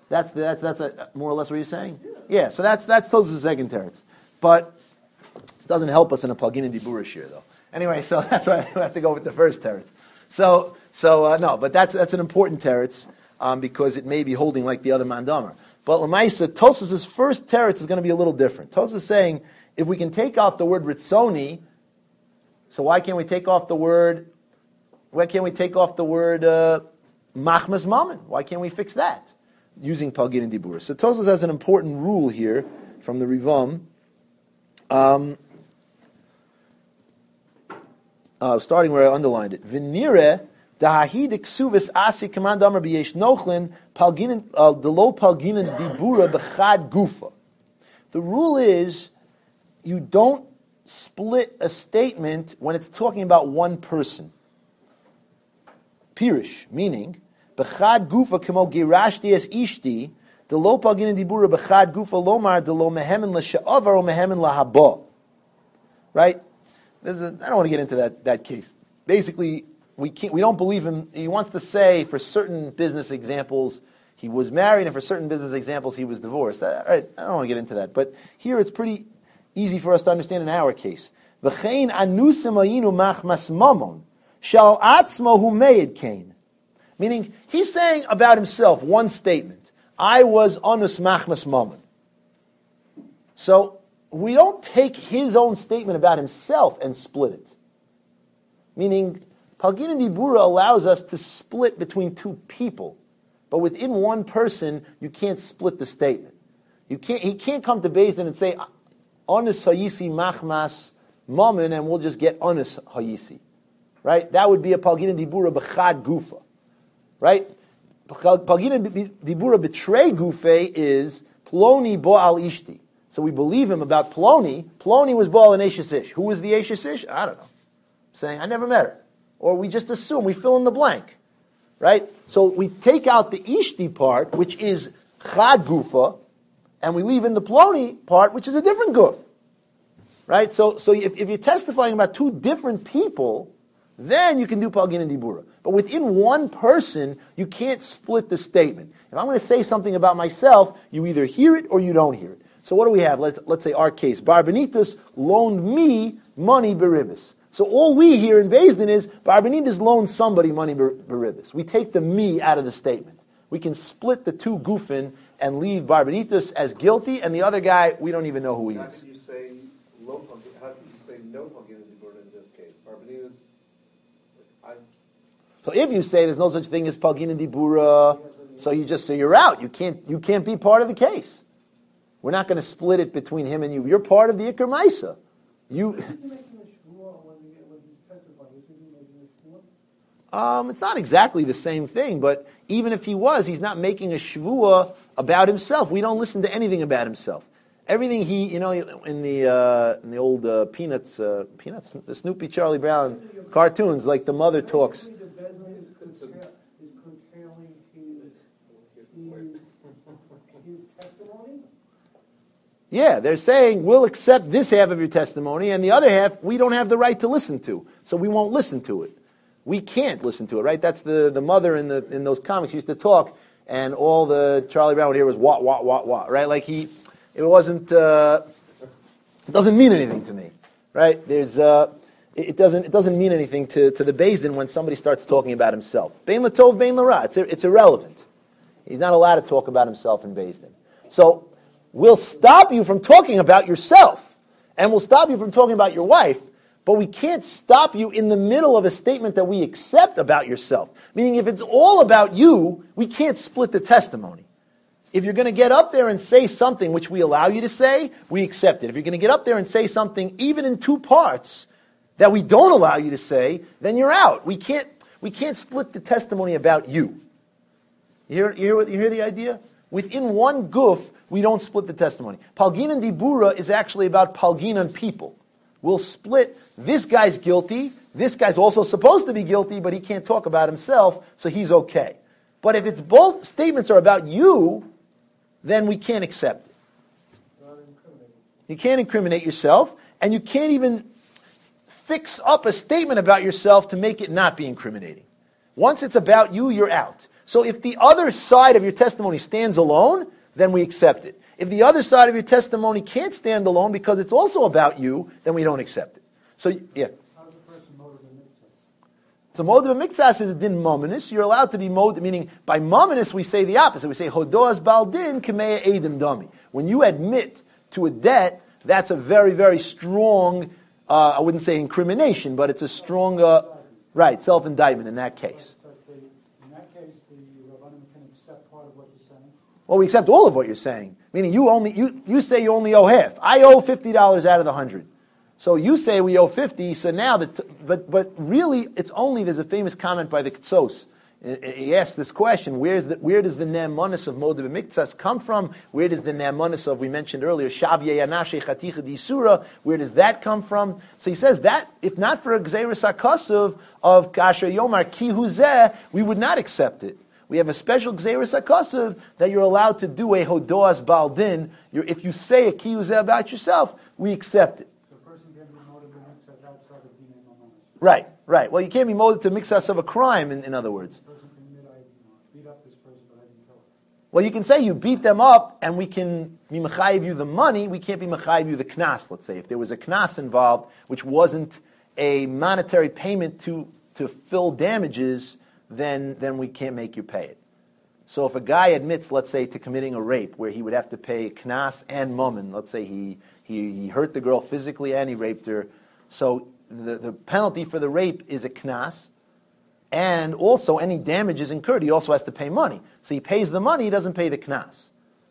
That's that's that's a, more or less what you're saying. Yeah. yeah so that's that's Tosfos' second teretz, but it doesn't help us in a Pagin and Dibura shir though. Anyway, so that's why we have to go with the first teretz. So so uh, no, but that's that's an important teretz um, because it may be holding like the other Mandamer. But Lamaisa, Tosfos' first teretz is going to be a little different. Tosfos is saying if we can take off the word ritzoni, so why can't we take off the word? Why can't we take off the word uh, machmas mammon? Why can't we fix that using Pagin and Dibura? So Tosfos has an important rule here from the Rivam. Um, uh, starting where I underlined it. V'nire dahahid iksuvis asi command amar b'yesh nochlin palgin the low Pagin and Dibura b'chad gufa. The rule is you don't split a statement when it's talking about one person. Pirish, meaning b'chad gufa kemo girashti es ishti the lo Pagin and Dibura b'chad gufa lomar the lo mehemen l'sha'avar o mehemen lahaba. Right? There's a, I don't want to get into that, that case. Basically, we can't, we don't believe him. He wants to say for certain business examples he was married, and for certain business examples he was divorced. I, I don't want to get into that. But here it's pretty easy for us to understand in our case. V'chein anusim ayinu machmas mamon shal atzmo hu meid kain. Meaning, he's saying about himself one statement. I was anus machmas mamon. So, we don't take his own statement about himself and split it. Meaning, Pagin and Dibura allows us to split between two people. But within one person, you can't split the statement. You can't. He can't come to Beis Din and say, Anis Hayisi Machmas Mammon, and we'll just get Anis Hayisi. Right? That would be a Pagin and Dibura B'chad Gufa. Right? Pagin and Dibura Betray Gufe is Ploni Bo'al Ishti. So we believe him about Ploni. Ploni was Baal and Eshes Ish. Who was the Eshes Ish? I don't know. I'm saying, I never met her. Or we just assume, we fill in the blank. Right? So we take out the Ishti part, which is Chad Gufa, and we leave in the Ploni part, which is a different Guf. Right? So so if, if you're testifying about two different people, then you can do Pagin and Dibura. But within one person, you can't split the statement. If I'm going to say something about myself, you either hear it or you don't hear it. So what do we have? Let's, let's say our case. Bar Benitas loaned me money beribis. So all we hear in Beis Din is Bar Benitas loaned somebody money beribis. We take the me out of the statement. We can split the two gufin and leave Bar Benitas as guilty, and the other guy, we don't even know who he How is. can you say low Pagin? How can you say no Pagin and Dibura in this case? Bar Benitas, I. So if you say there's no such thing as Pagin and Dibura, so you just say you're out. You can't. You can't be part of the case. We're not going to split it between him and you. You're part of the Iker Maisa. You. Um, it's not exactly the same thing, but even if he was, he's not making a shvua about himself. We don't listen to anything about himself. Everything he, you know, in the uh, in the old uh, Peanuts, uh, Peanuts, the Snoopy Charlie Brown cartoons, like the mother talks. Yeah, they're saying, we'll accept this half of your testimony, and the other half, we don't have the right to listen to, so we won't listen to it. We can't listen to it, right? That's the, the mother in the in those comics used to talk, and all the Charlie Brown would hear was, wah, wah, wah, wah, right? Like he, it wasn't, uh, it doesn't mean anything to me, right? There's, uh, it, it doesn't it doesn't mean anything to, to the Beis Din when somebody starts talking about himself. Bein Latov, Bein Lara, it's, it's irrelevant. He's not allowed to talk about himself in Beis Din. So, we'll stop you from talking about yourself, and we'll stop you from talking about your wife, but we can't stop you in the middle of a statement that we accept about yourself. Meaning, if it's all about you, we can't split the testimony. If you're going to get up there and say something which we allow you to say, we accept it. If you're going to get up there and say something, even in two parts, that we don't allow you to say, then you're out. We can't, we can't split the testimony about you. You hear, you hear, what, you hear the idea? Within one guf, we don't split the testimony. Palgin and Dibura is actually about Palgin and people. We'll split, this guy's guilty, this guy's also supposed to be guilty, but he can't talk about himself, so he's okay. But if it's both statements are about you, then we can't accept it. You can't incriminate yourself, and you can't even fix up a statement about yourself to make it not be incriminating. Once it's about you, you're out. So if the other side of your testimony stands alone, then we accept it. If the other side of your testimony can't stand alone because it's also about you, then we don't accept it. So, yeah. How does a person motive a mitzvah? So motive miktsas is a din mominus. You're allowed to be motive, meaning by mominus we say the opposite. We say hodoas baldin kameya edim dami. When you admit to a debt, that's a very, very strong, uh, I wouldn't say incrimination, but it's a strong, uh, right, self-indictment in that case. But the, in that case, the Rabbanim can accept part of what you're saying. Well, we accept all of what you're saying. Meaning you only you, you say you only owe half. I owe fifty dollars out of the hundred. So you say we owe fifty, so now the t- but but really it's only, there's a famous comment by the Ketsos. He asked this question, where's the, where does the ne'emanis of Modeh B'Miktsas come from? Where does the ne'emanis of, we mentioned earlier, Shavye Yanashe Chaticha Disura, where does that come from? So he says that, if not for a Gzeiras HaKasuv of Kasher Yomar Ki Huzeh, we would not accept it. We have a special Gzeiras HaKasuv that you're allowed to do a Hodoas Baldin. You're, if you say a Ki Huzeh about yourself, we accept it. The person can be motive a mitzvah outside of being a moment. Right, right. Well, you can't be molded to mixas of a crime, in, in other words. The person can admit, I you know, beat up this person, but I didn't kill him. Well, you can say you beat them up, and we can be mechayiv you the money. We can't be mechayiv you the knas. Let's say if there was a knas involved, which wasn't a monetary payment to to fill damages, then then we can't make you pay it. So if a guy admits, let's say, to committing a rape, where he would have to pay knas and mummin, let's say he he, he hurt the girl physically and he raped her, so the, the penalty for the rape is a knas. And also, any damages incurred, he also has to pay money. So he pays the money, he doesn't pay the knas.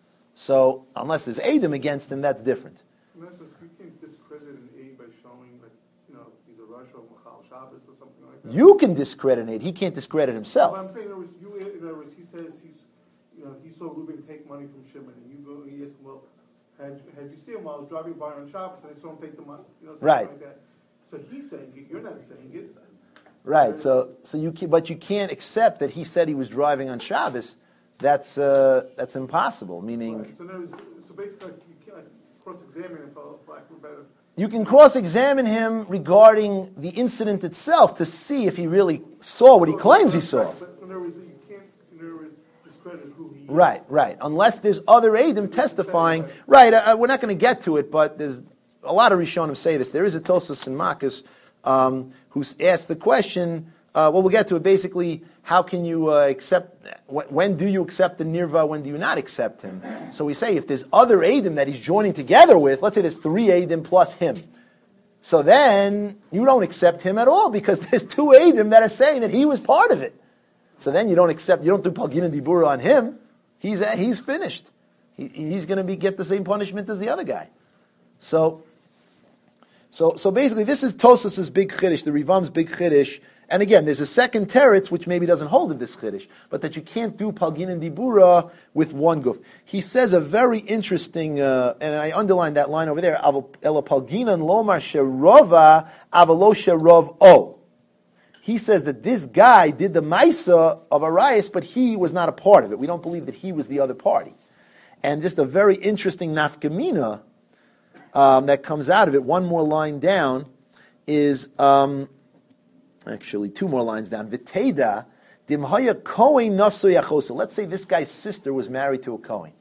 So, unless there's Edom against him, that's different. In essence, you can't discredit an aid by showing that, you know, he's a Rosh or Machal Shabbos or something like that. You can discredit it, he can't discredit himself. What I'm saying, in other words, you, in other words, he says he's, you know, he saw Reuben take money from Shimon, and you go and you ask him, well, had, had you seen him while I was driving by on Shabbos, and I saw him take the money, you know, something Right. like that. So he's saying it, you're not saying it. Right, so so you can, but you can't accept that he said he was driving on Shabbos. That's uh, that's impossible. Meaning, Right. So, in other words, so basically, like, you can't like, cross-examine him for lack of a better. you can cross-examine him regarding the incident itself to see if he really saw what he claims he saw. But in other words, you can't, in other words, discredit who he is. Right, right. Unless there's other Eidim testifying. Right, uh, we're not going to get to it, but there's a lot of Rishonim say this. There is a Tosfos in Makos um, who's asked the question, uh, well, we'll get to it. Basically, how can you uh, accept, wh- when do you accept the Nirva, when do you not accept him? So we say if there's other Eidim that he's joining together with, let's say there's three Eidim plus him. So then you don't accept him at all because there's two Eidim that are saying that he was part of it. So then you don't accept, you don't do Palgin and Dibura on him. He's uh, he's finished. He, he's going to be get the same punishment as the other guy. So, so so basically, this is Tosos's big chiddush, the Rivam's big chiddush. And again, there's a second teretz which maybe doesn't hold of this chiddush, but that you can't do Palgin and Dibura with one guf. He says a very interesting, uh, and I underlined that line over there. Ela Palginan lomar sherova avalo sherov o. He says that this guy did the Maisa of Arias, but he was not a part of it. We don't believe that he was the other party. And just a very interesting nafkamina um, that comes out of it, one more line down, is, um, actually two more lines down, Viteda, dimhaya Kohen naso yachoso. Let's say this guy's sister was married to a Kohen.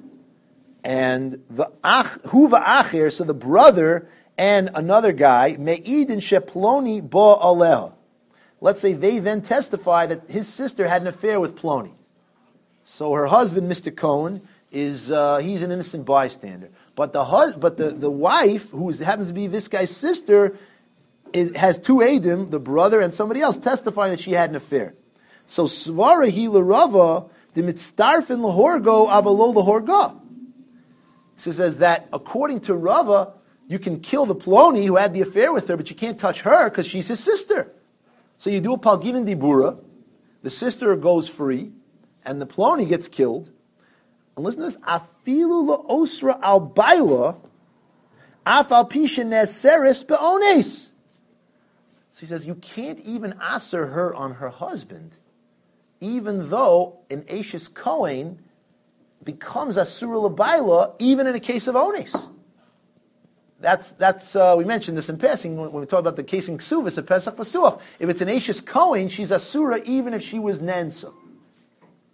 And the ach, hu va'acher, so the brother and another guy, me'idin sheploni bo aleha. Let's say they then testify that his sister had an affair with Ploni. So her husband, Mister Cohen, is uh, he's an innocent bystander. But the hus- but the, the wife, who is, happens to be this guy's sister, is, has two Eidim, the brother and somebody else, testifying that she had an affair. So Svara hi l'Rava the mitzdarfin l'horgo avalo l'horga. So it says that according to Rava, you can kill the Ploni who had the affair with her, but you can't touch her because she's his sister. So you do a Palgin and Dibura, the sister goes free, and the Ploni gets killed. And listen to this, afilu la'osra al baila, af al pisha neseres be'ones. So he says, you can't even aser her on her husband, even though an Ashes Kohen becomes asura l'baila, even in a case of ones. That's, that's uh, we mentioned this in passing when, when we talk about the case in Ksuvas at Pesach Pasuach. If it's an Ashes Kohen, she's Asura even if she was Nensa.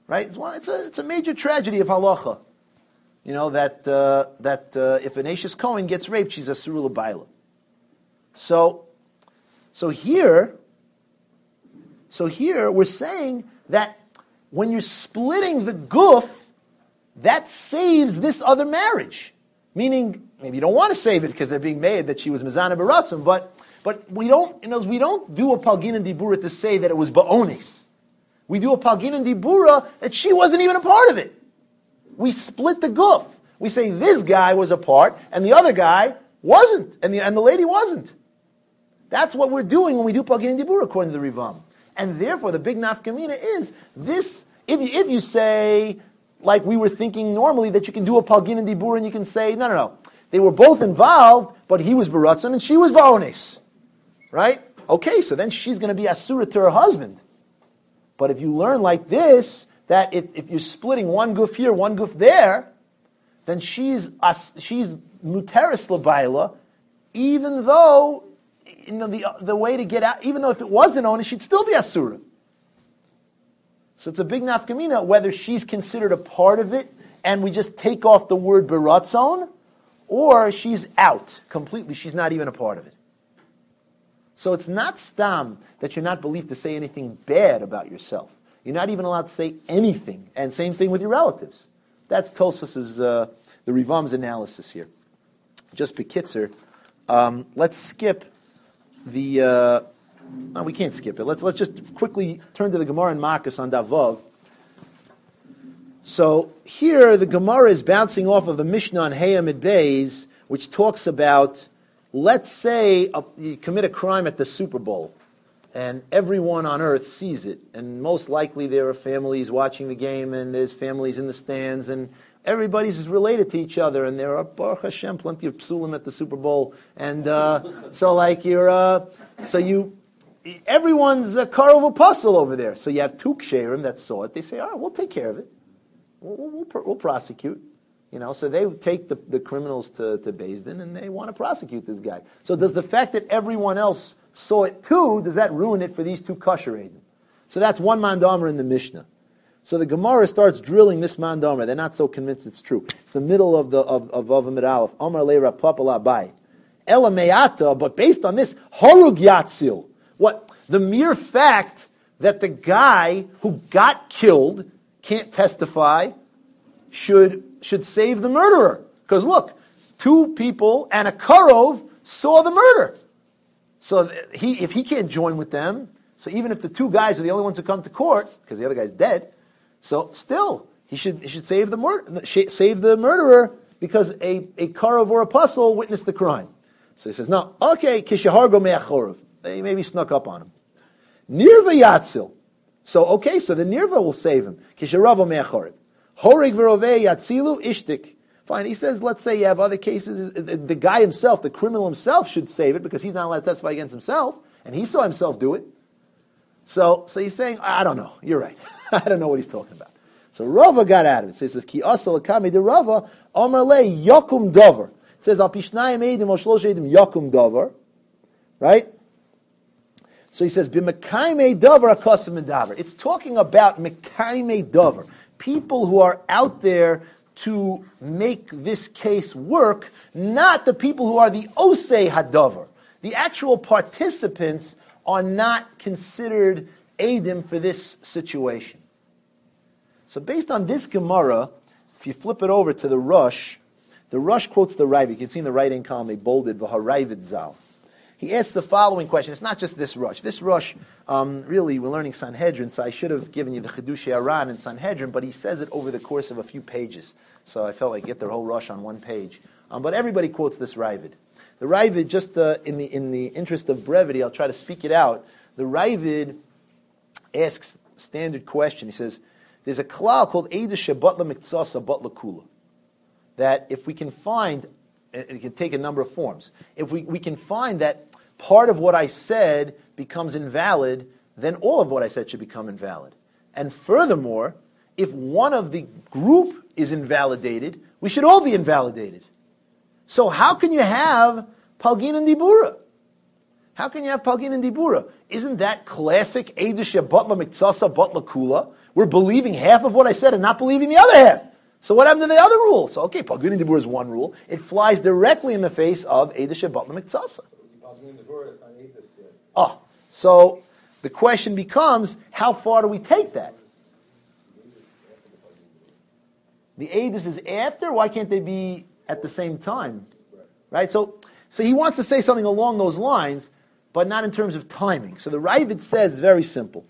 right? It's, one, it's, a, it's a major tragedy of halacha. You know, that uh, that uh, if an Ashes Cohen gets raped, she's a Surula Baila. So, so here, so here we're saying that when you're splitting the guf, that saves this other marriage. Meaning, maybe you don't want to save it because they're being made that she was Mizana Baratzim, but but we don't, you know, we don't do a Palgin and Dibura to say that it was Ba'onis. We do a Palgin and Dibura that she wasn't even a part of it. We split the guf. We say this guy was a part and the other guy wasn't, and the and the lady wasn't. That's what we're doing when we do Palgin and Dibura according to the Rivam. And therefore, the big nafkamina is this. If you, if you say, like we were thinking normally, that you can do a Palgin and Dibur and you can say, no, no, no. They were both involved, but he was Baratzon and she was Ba'ones. Right? Okay, so then she's going to be Asura to her husband. But if you learn like this, that if, if you're splitting one guf here, one guf there, then she's she's Muteris Labaila, even though, you know, the, the way to get out, even though if it wasn't Onis, she'd still be Asura. So it's a big nafkamina whether she's considered a part of it and we just take off the word beratzon, or she's out completely. She's not even a part of it. So it's not stam that you're not believed to say anything bad about yourself. You're not even allowed to say anything. And same thing with your relatives. That's Tosfos's, uh, the Rivam's analysis here. Just bekitzer, um, let's skip the... Uh, No, we can't skip it. Let's let's just quickly turn to the Gemara in Makos on Davav. So here the Gemara is bouncing off of the Mishnah on Hayamid Beis, which talks about, let's say a, you commit a crime at the Super Bowl, and everyone on earth sees it, and most likely there are families watching the game, and there's families in the stands, and everybody's related to each other, and there are, Baruch Hashem, plenty of psulim at the Super Bowl, and uh, so like you're, uh, so you. Everyone's a karov apostle over there. So you have two ksherim that saw it. They say, all right, we'll take care of it. We'll, we'll, we'll prosecute. You know, so they take the, the criminals to, to Beis Din and they want to prosecute this guy. So does the fact that everyone else saw it too, does that ruin it for these two kosher Eidim? So that's one mandamer in the Mishnah. So the Gemara starts drilling this mandamer. They're not so convinced it's true. It's the middle of the of of Avamid Aleph. Amar le Rapapala Bai. Ela me'ata, but based on this, Horug Yatzil. What? The mere fact that the guy who got killed can't testify should should save the murderer. Because look, two people and a karov saw the murder. So he, if he can't join with them, so even if the two guys are the only ones who come to court, because the other guy's dead, so still he should he should save the mur- save the murderer because a, a karov or a puzzle witnessed the crime. So he says, no, okay, kishahargo me'achorov. They maybe snuck up on him. Nirva yatzil. So, okay, so the Nirva will save him. Kisharavo me'achorov. Horig v'rovei yatzilu ishtik. Fine, he says, let's say you have other cases, the, the guy himself, the criminal himself should save it because he's not allowed to testify against himself, and he saw himself do it. So, so he's saying, I don't know, you're right. I don't know what he's talking about. So Rava got out of it. So he says, Ki asal akami de Rava, Omar le yakum dover. It says, Al pishnayim eidim o shlosh eidim yakum dover. Right? So he says, B'mekaimei dover akasim medaver. It's talking about mekaimei dover. People who are out there to make this case work, not the people who are the osei hadover. The actual participants are not considered eidim for this situation. So based on this Gemara, if you flip it over to the Rush, the Rush quotes the Ravid. You can see in the right-hand column they bolded V'haravid Zal. He asks the following question. It's not just this Rush. This Rush, um, really, we're learning Sanhedrin, so I should have given you the Chidushei Aran in Sanhedrin, but he says it over the course of a few pages. So I felt like get the whole Rush on one page. Um, but everybody quotes this Ravid. The Ravid, just uh, in the in the interest of brevity, I'll try to speak it out. The Ravid asks a standard question. He says, there's a klal called Eidah Shebatla Miktsasa Batla Kula. That if we can find, it can take a number of forms. If we, we can find that part of what I said becomes invalid, then all of what I said should become invalid. And furthermore, if one of the group is invalidated, we should all be invalidated. So how can you have Palgin and Dibura? How can you have Palgin and Dibura? Isn't that classic Eidah Shebatla Miktsasa Batla Kula, We're believing half of what I said and not believing the other half. So what happened to the other rule? So okay, Palgunin Dibur is one rule. It flies directly in the face of Eidah Shebat L'Miktsasa. Oh, so the question becomes, how far do we take that? The Eidos is after. Why can't they be at the same time? Right? So, so he wants to say something along those lines, but not in terms of timing. So the Ravid says very simple.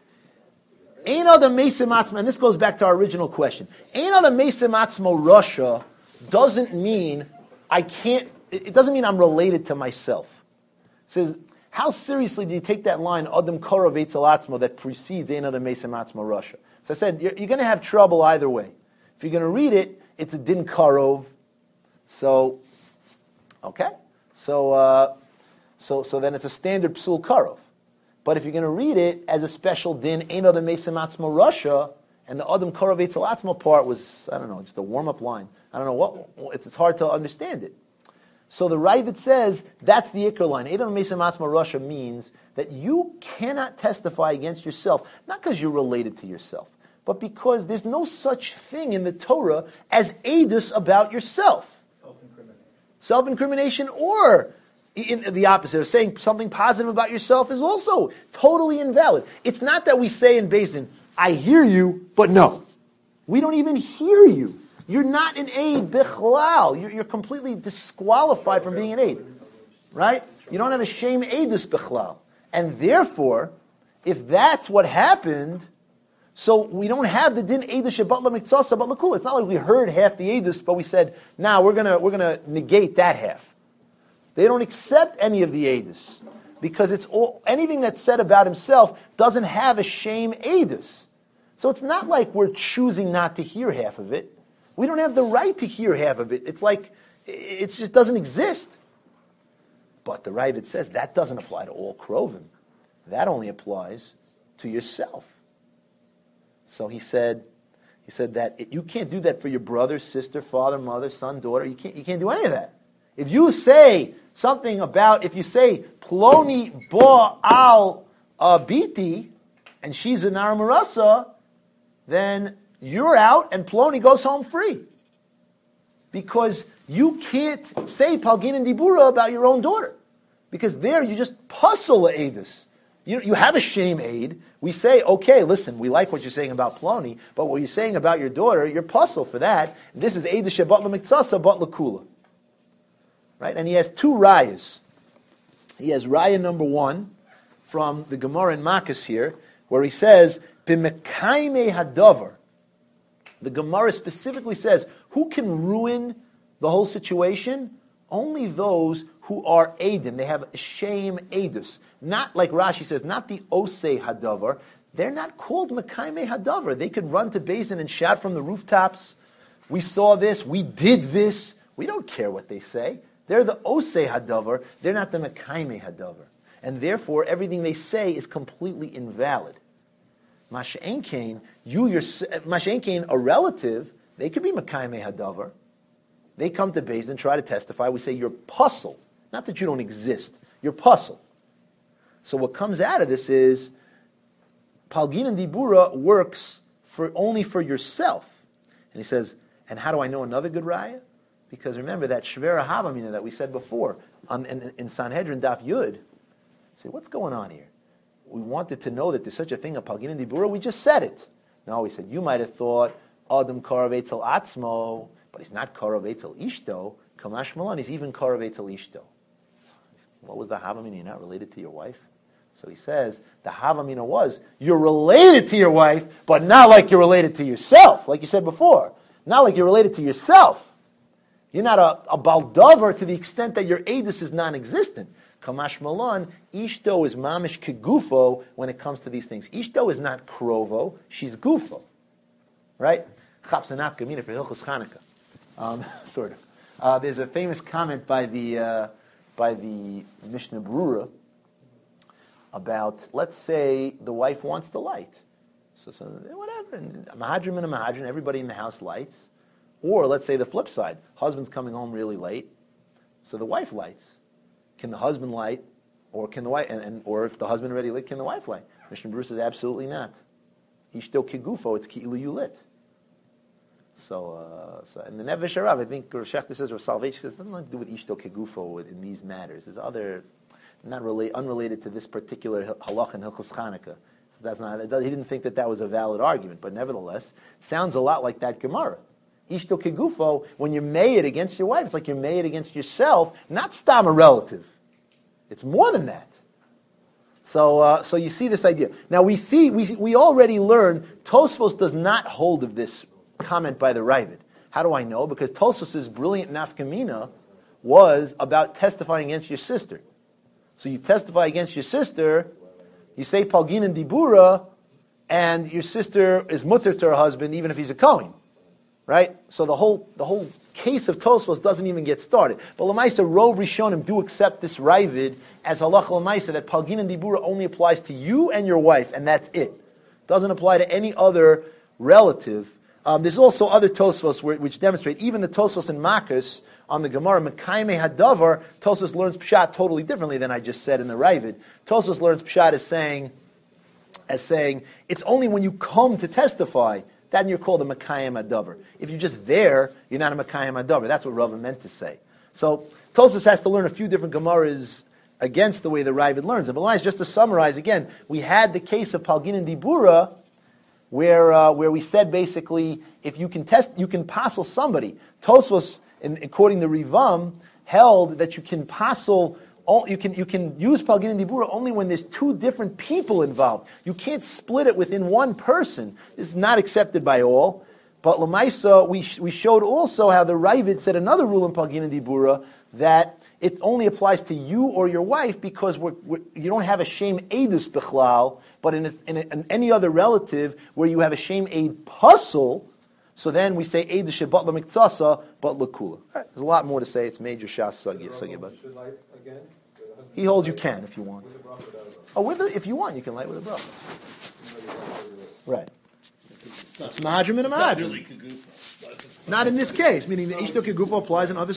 Ein adam meisim atzmo, and this goes back to our original question. Ein adam meisim atzmo Russia doesn't mean I can't. It doesn't mean I'm related to myself. It says, how seriously do you take that line adam korov eitzel atzmo that precedes Ein adam meisim atzmo Russia? So I said you're, you're going to have trouble either way. If you're going to read it, it's a din karov. So, okay. So, uh, so, so then it's a standard psul karov. But if you're going to read it as a special din, ein adam meisim atzmo Russia, and the adam karov eitzel atzmo part was, I don't know, just a warm-up line. I don't know what, it's, it's hard to understand it. So the Ravid says, that's the ikar line. Ein adam meisim atzmo Russia means that you cannot testify against yourself, not because you're related to yourself, but because there's no such thing in the Torah as edus about yourself. Self-incrimination. Self-incrimination, or in the opposite of saying something positive about yourself is also totally invalid. It's not that we say in Beis Din, I hear you, but no. We don't even hear you. You're not an aid, bichlal. You're, you're completely disqualified from being an aid. Right? You don't have a shame edus bichlal. And therefore, if that's what happened, so we don't have the din edus shebat l'miktsasa but l'kula. It's not like we heard half the edus, but we said, now nah, we're gonna we're gonna negate that half. They don't accept any of the edus because it's all anything that's said about himself doesn't have a shame edus. So it's not like we're choosing not to hear half of it. We don't have the right to hear half of it. It's like it just doesn't exist. But the Ravid says that doesn't apply to all krovim. That only applies to yourself. So he said, he said that it, you can't do that for your brother, sister, father, mother, son, daughter. You can't, you can't do any of that. If you say something about, if you say Ploni ba al uh, biti, and she's a nar marasa, then you're out and Ploni goes home free. Because you can't say Palgin and Dibura about your own daughter. Because there you just puzzle a edus. You, you have a shame aid. We say, okay, listen, we like what you're saying about Ploni, but what you're saying about your daughter, you're puzzle for that. This is edus shebat l'miktsasa but l'kula. Right? And he has two rayas. He has raya number one from the Gemara in Makkas here, where he says, B'mekaimei hadavar. The Gemara specifically says, who can ruin the whole situation? Only those who are Eidim. They have a shame Eidus. Not like Rashi says, not the Osei Hadavar. They're not called Mekaimei Hadavar. They could run to Beis Din and shout from the rooftops, we saw this, we did this. We don't care what they say. They're the Osei Hadavar. They're not the Mekaimei Hadavar. And therefore, everything they say is completely invalid. Masha'en Kain, you yourself, Masha'en Kain, a relative, they could be Mekaimei Hadavar. They come to Beis Din and try to testify. We say, you're puzzle. Not that you don't exist. You're puzzle. So what comes out of this is, Palgin and Dibura works for only for yourself. And he says, and how do I know another good raya? Because remember that Shvera Havamina that we said before, on, in, in Sanhedrin Daf Yud. Say, what's going on here? We wanted to know that there's such a thing, a Palgin and Dibura. We just said it. No, we said, you might have thought, Adam Karav Eitzel Atzmo, but he's not Karav Eitzel Ishto. Kamash Malan, he's even Karav Eitzel Ishto. What was the Havamina? You're not related to your wife? So he says, the Havamina was, you're related to your wife, but not like you're related to yourself, like you said before. Not like you're related to yourself. You're not a, a baldavar to the extent that your edus is non-existent. Kamash Malan, Ishto is mamish kegufo when it comes to these things. Ishto is not krovo, she's gufo. Right? Chapsanaf Gamina for Hilchos Chanukah. Um, sort of. Uh, there's a famous comment by the uh, by the Mishnah Brura about, let's say the wife wants to light. So, so whatever, and Mahadrim and a Mahadrim, everybody in the house lights. Or let's say the flip side, husband's coming home really late, so the wife lights. Can the husband light, or can the wife, and, and or if the husband already lit, can the wife light? Mishnah Brura says absolutely not. Ishto Kigufo, it's Ki'ilu Yulit. So, uh, so in the Nefesh Harav, I think Rav Shechter says, or Salvation says, it doesn't have to do with Ishto Kegufo in these matters. There's other, not relate, unrelated to this particular halach in Hilchos Chanukah. So that's not, he didn't think that that was a valid argument, but nevertheless, it sounds a lot like that Gemara. Ishto Kegufo, when you're made against your wife, it's like you're made against yourself, not stam a relative. It's more than that. So, uh, so you see this idea. Now we see, we we already learned Tosfos does not hold of this comment by the Ravid. How do I know? Because Tosfos' brilliant nafkamina was about testifying against your sister. So you testify against your sister, you say Palgin and Dibura, and your sister is mutter to her husband even if he's a Kohen. Right? So the whole the whole case of Tosfos doesn't even get started. But Lamaisa, Rov Rishonim do accept this Ravid as halacha Lamaisa, that Palgin and Dibura only applies to you and your wife, and that's it. Doesn't apply to any other relative. Um, there's also other Tosfos where, which demonstrate, even the Tosfos in Makos on the Gemara, Mekayme Hadavar, Tosfos learns Pshat totally differently than I just said in the Ravid. Tosfos learns Pshat as saying, as saying, it's only when you come to testify then you're called a Mekayim Hadavar. If you're just there, you're not a Mekayim Hadavar. That's what Rava meant to say. So Tosfos has to learn a few different Gemaras against the way the Ravid learns it. But just to summarize, again, we had the case of Palgin and Dibura, where uh, where we said basically, if you can test, you can passel somebody. Tosfos, in, according to Rivam, held that you can passel, you can you can use Palgin and Dibura only when there's two different people involved. You can't split it within one person. This is not accepted by all. But Lamaisa, we we showed also how the Ravid said another rule in Palgin and Dibura, that it only applies to you or your wife because we're, we're, you don't have a shame edus bichlal, but in, a, in, a, in any other relative where you have a shame aid puzzle, so then we say edus shebat lamiktsasa, but lakula. Right, there's a lot more to say. It's major shas sugya. Again? He holds you can if you want. Oh, with a, if you want, you can light with a brother. Right. It's mahadrim and a mahadrim. Not in this case, meaning the ishto kegufa applies in other